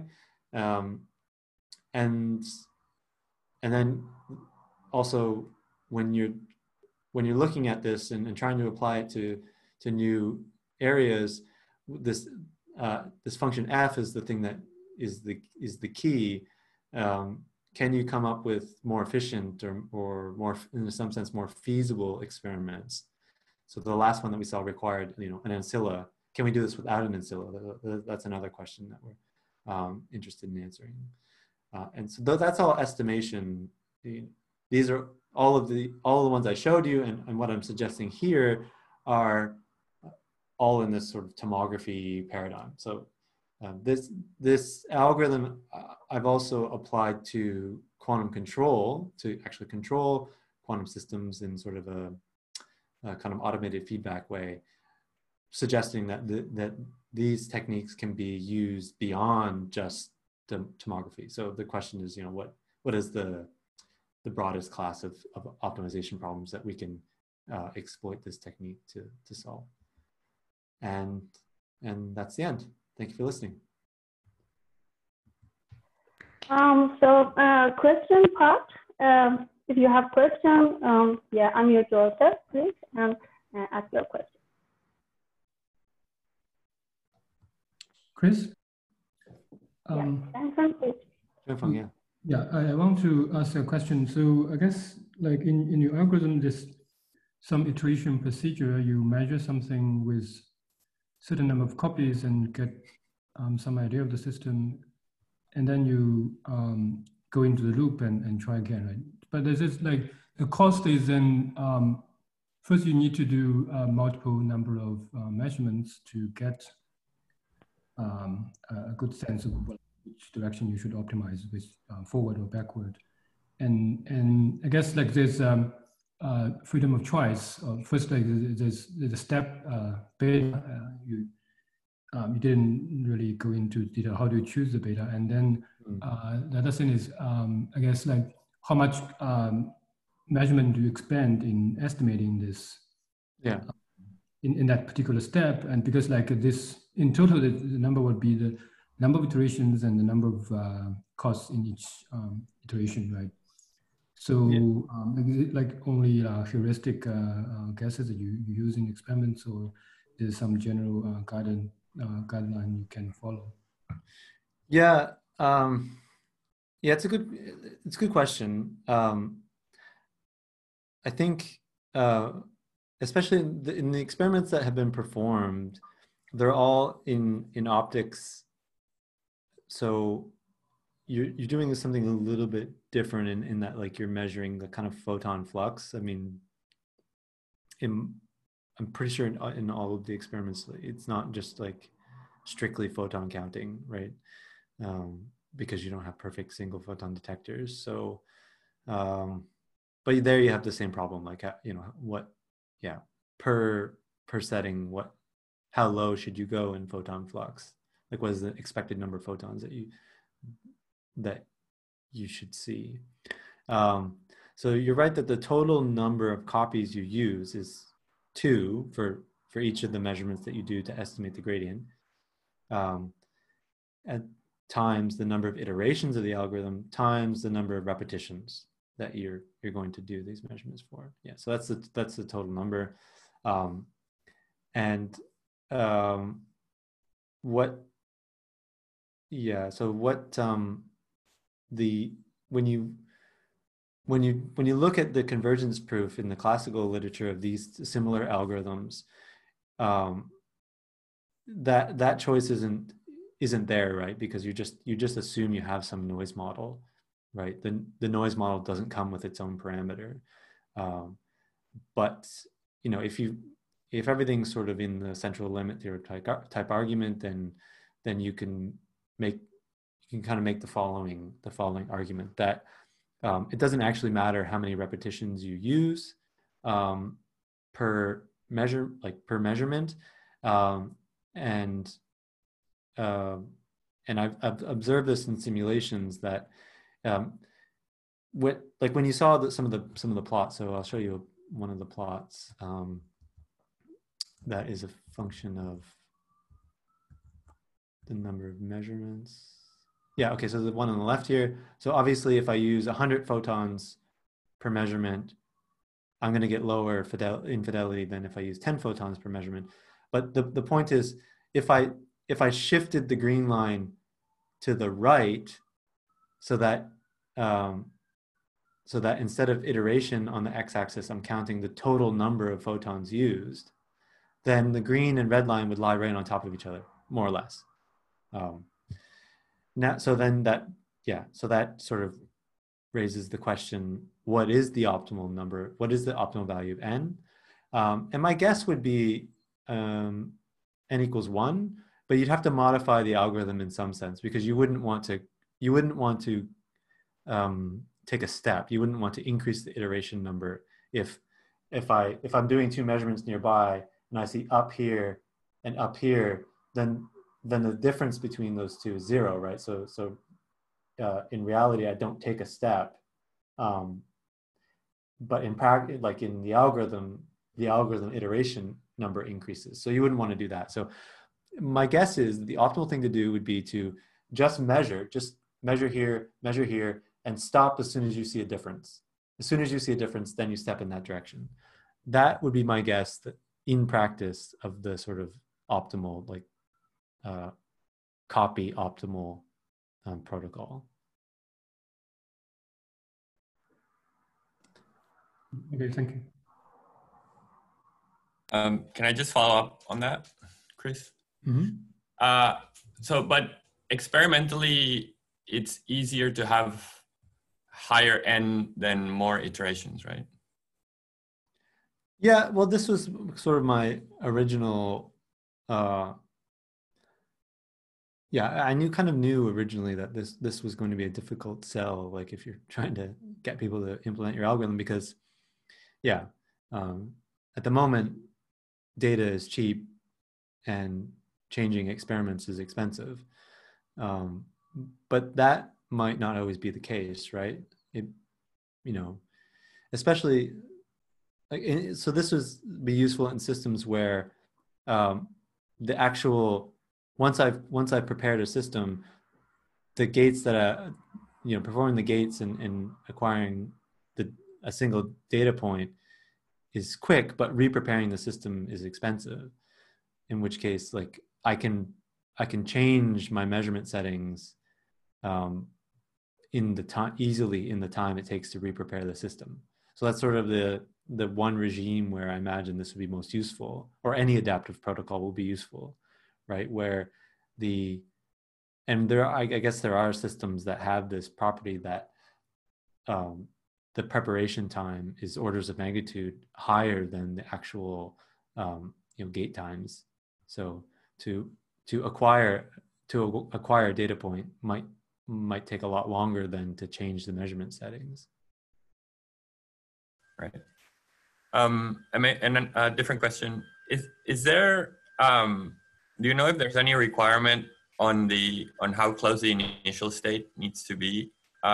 and then also when you're looking at this and trying to apply it to new areas, this function f is the thing that is the key. Can you come up with more efficient or more, in some sense, more feasible experiments? So the last one that we saw required, an ancilla. Can we do this without an ancilla? That's another question that we're interested in answering. And so that's all estimation. These are all the ones I showed you, and what I'm suggesting here are all in this sort of tomography paradigm. So this algorithm I've also applied to quantum control, to actually control quantum systems in sort of a kind of automated feedback way, suggesting that these techniques can be used beyond just the tomography. So the question is, what is the broadest class of optimization problems that we can exploit this technique to solve? And that's the end. Thank you for listening. Question part. If you have questions, unmute yourself, please, and ask your question. Chris? Yeah, I want to ask a question. So I guess like in your algorithm, there's some iteration procedure. You measure something with certain number of copies and get some idea of the system. And then you go into the loop and try again, right? But there's just like the cost is then first you need to do multiple number of measurements to get a good sense of which direction you should optimize with forward or backward. And I guess like there's freedom of choice. First, like there's a step beta. You didn't really go into detail how do you choose the beta, and then the other thing is I guess like how much measurement do you expend in estimating this? Yeah. In that particular step, and because like this in total, the number would be the number of iterations and the number of costs in each iteration, right? So is it like only heuristic guesses that you use in experiments, or there's some general guideline you can follow? Yeah, it's a good question. I think especially in the experiments that have been performed, they're all in optics. So you're doing something a little bit different in that, like, you're measuring the kind of photon flux. I mean, I'm pretty sure in all of the experiments, it's not just like strictly photon counting, right? Because you don't have perfect single photon detectors. So, but there you have the same problem, like, per setting, how low should you go in photon flux? Like, what is the expected number of photons that you should see? So you're right that the total number of copies you use is 2 for each of the measurements that you do to estimate the gradient, at times the number of iterations of the algorithm times the number of repetitions that you're going to do these measurements for. Yeah, so that's the total number. When you look at the convergence proof in the classical literature of these similar algorithms, that choice isn't there, right? Because you just assume you have some noise model, right? The noise model doesn't come with its own parameter. But if everything's sort of in the central limit theorem type argument, then you can kind of make the following argument that it doesn't actually matter how many repetitions you use per measurement, and I've observed this in simulations that when you saw some of the plots. So I'll show you one of the plots that is a function of the number of measurements. Yeah, okay, so the one on the left here. So obviously if I use 100 photons per measurement, I'm going to get lower infidelity than if I use 10 photons per measurement. But the point is, if I shifted the green line to the right, so that instead of iteration on the x-axis, I'm counting the total number of photons used, then the green and red line would lie right on top of each other, more or less. So that sort of raises the question: what is the optimal number? What is the optimal value of n? And my guess would be n equals 1, but you'd have to modify the algorithm in some sense, because you wouldn't want to take a step. You wouldn't want to increase the iteration number if I'm doing 2 measurements nearby and I see up here and up here, then the difference between those two is 0, right? So in reality, I don't take a step, but in practice, like in the algorithm iteration number increases. So you wouldn't want to do that. So my guess is the optimal thing to do would be to just measure here, and stop as soon as you see a difference. As soon as you see a difference, then you step in that direction. That would be my guess that in practice of the sort of optimal, like copy optimal protocol. Okay, thank you. Can I just follow up on that, Chris? Mm-hmm. But experimentally, it's easier to have higher n than more iterations, right? Yeah, well, this was sort of my original, yeah, I kind of knew originally that this was going to be a difficult sell, like if you're trying to get people to implement your algorithm, because, yeah, at the moment, data is cheap and changing experiments is expensive. But that might not always be the case, right? It, especially, so this would be useful in systems where the actual, once I've prepared a system, the gates that performing the gates and acquiring a single data point is quick, but re-preparing the system is expensive. In which case, like I can change my measurement settings easily in the time it takes to re-prepare the system. So that's sort of the one regime where I imagine this would be most useful, or any adaptive protocol will be useful, right? Where I guess there are systems that have this property that the preparation time is orders of magnitude higher than the actual gate times. So to acquire a data point might take a lot longer than to change the measurement settings. Right. And then a different question is there do you know if there's any requirement on how close the initial state needs to be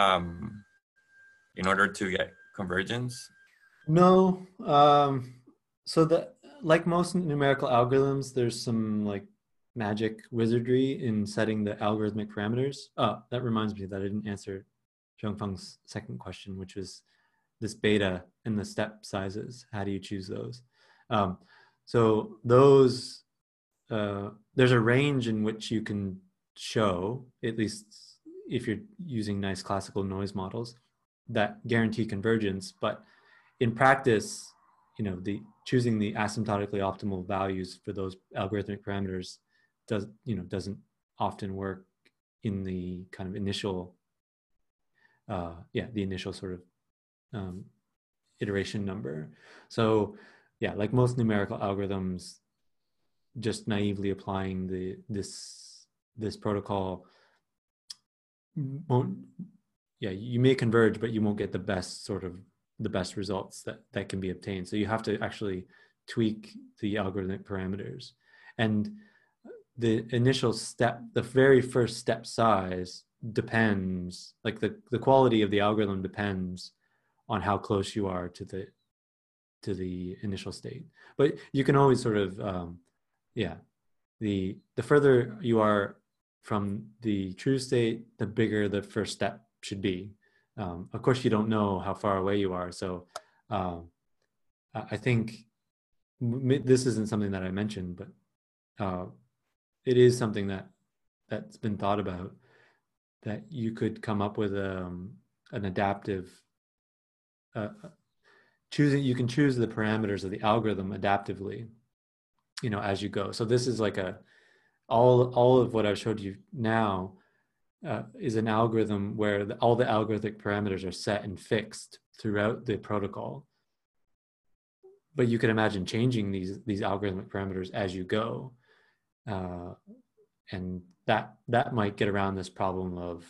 in order to get convergence? No. So like most numerical algorithms, there's some like magic wizardry in setting the algorithmic parameters. Oh, that reminds me that I didn't answer Zhongfeng's second question, which was this beta and the step sizes. How do you choose those? So those, there's a range in which you can show, at least if you're using nice classical noise models, that guarantee convergence. But in practice, choosing the asymptotically optimal values for those algorithmic parameters doesn't often work in the kind of initial, the initial sort of iteration number. So yeah, like most numerical algorithms, just naively applying this protocol won't, you may converge, but you won't get the best results that can be obtained. So you have to actually tweak the algorithmic parameters. And the initial step, the very first step size depends, like the quality of the algorithm depends on how close you are to the initial state. But you can always sort of, the further you are from the true state, the bigger the first step should be. Of course, you don't know how far away you are. So I think this isn't something that I mentioned, but it is something that's been thought about, that you could come up with an adaptive, you can choose the parameters of the algorithm adaptively, as you go. So this is like all of what I showed you now is an algorithm where all the algorithmic parameters are set and fixed throughout the protocol. But you can imagine changing these algorithmic parameters as you go. And that might get around this problem of,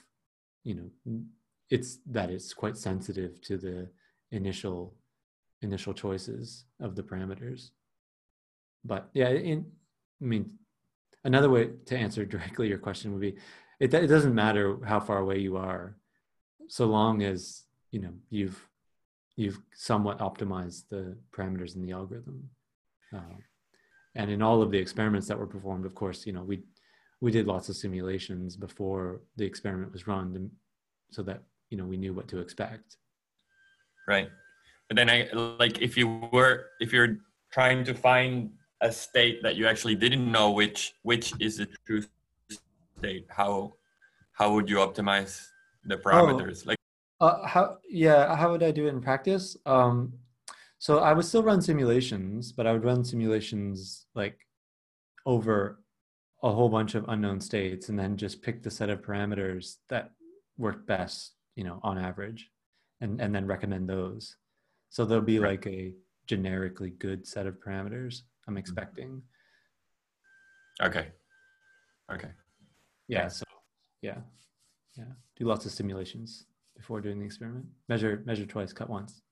it's quite sensitive to the initial choices of the parameters. But yeah, another way to answer directly your question would be, it doesn't matter how far away you are, so long as you've somewhat optimized the parameters in the algorithm. And in all of the experiments that were performed, of course, we did lots of simulations before the experiment was run, so that we knew what to expect. Right, but then if you're trying to find a state that you actually didn't know which is the true state, how would you optimize the parameters? How would I do it in practice? So I would still run simulations, but I would run simulations like over a whole bunch of unknown states, and then just pick the set of parameters that work best, on average. and then recommend those. So there'll be like a generically good set of parameters I'm expecting. Okay. Okay. Yeah. So yeah. Do lots of simulations before doing the experiment. Measure twice, cut once.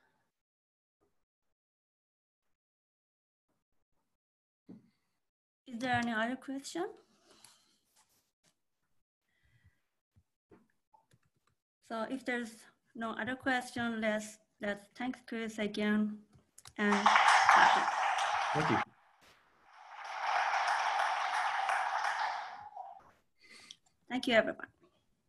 Is there any other question? So if there's no other question, let's thank Chris again and Thank you. thank you everyone.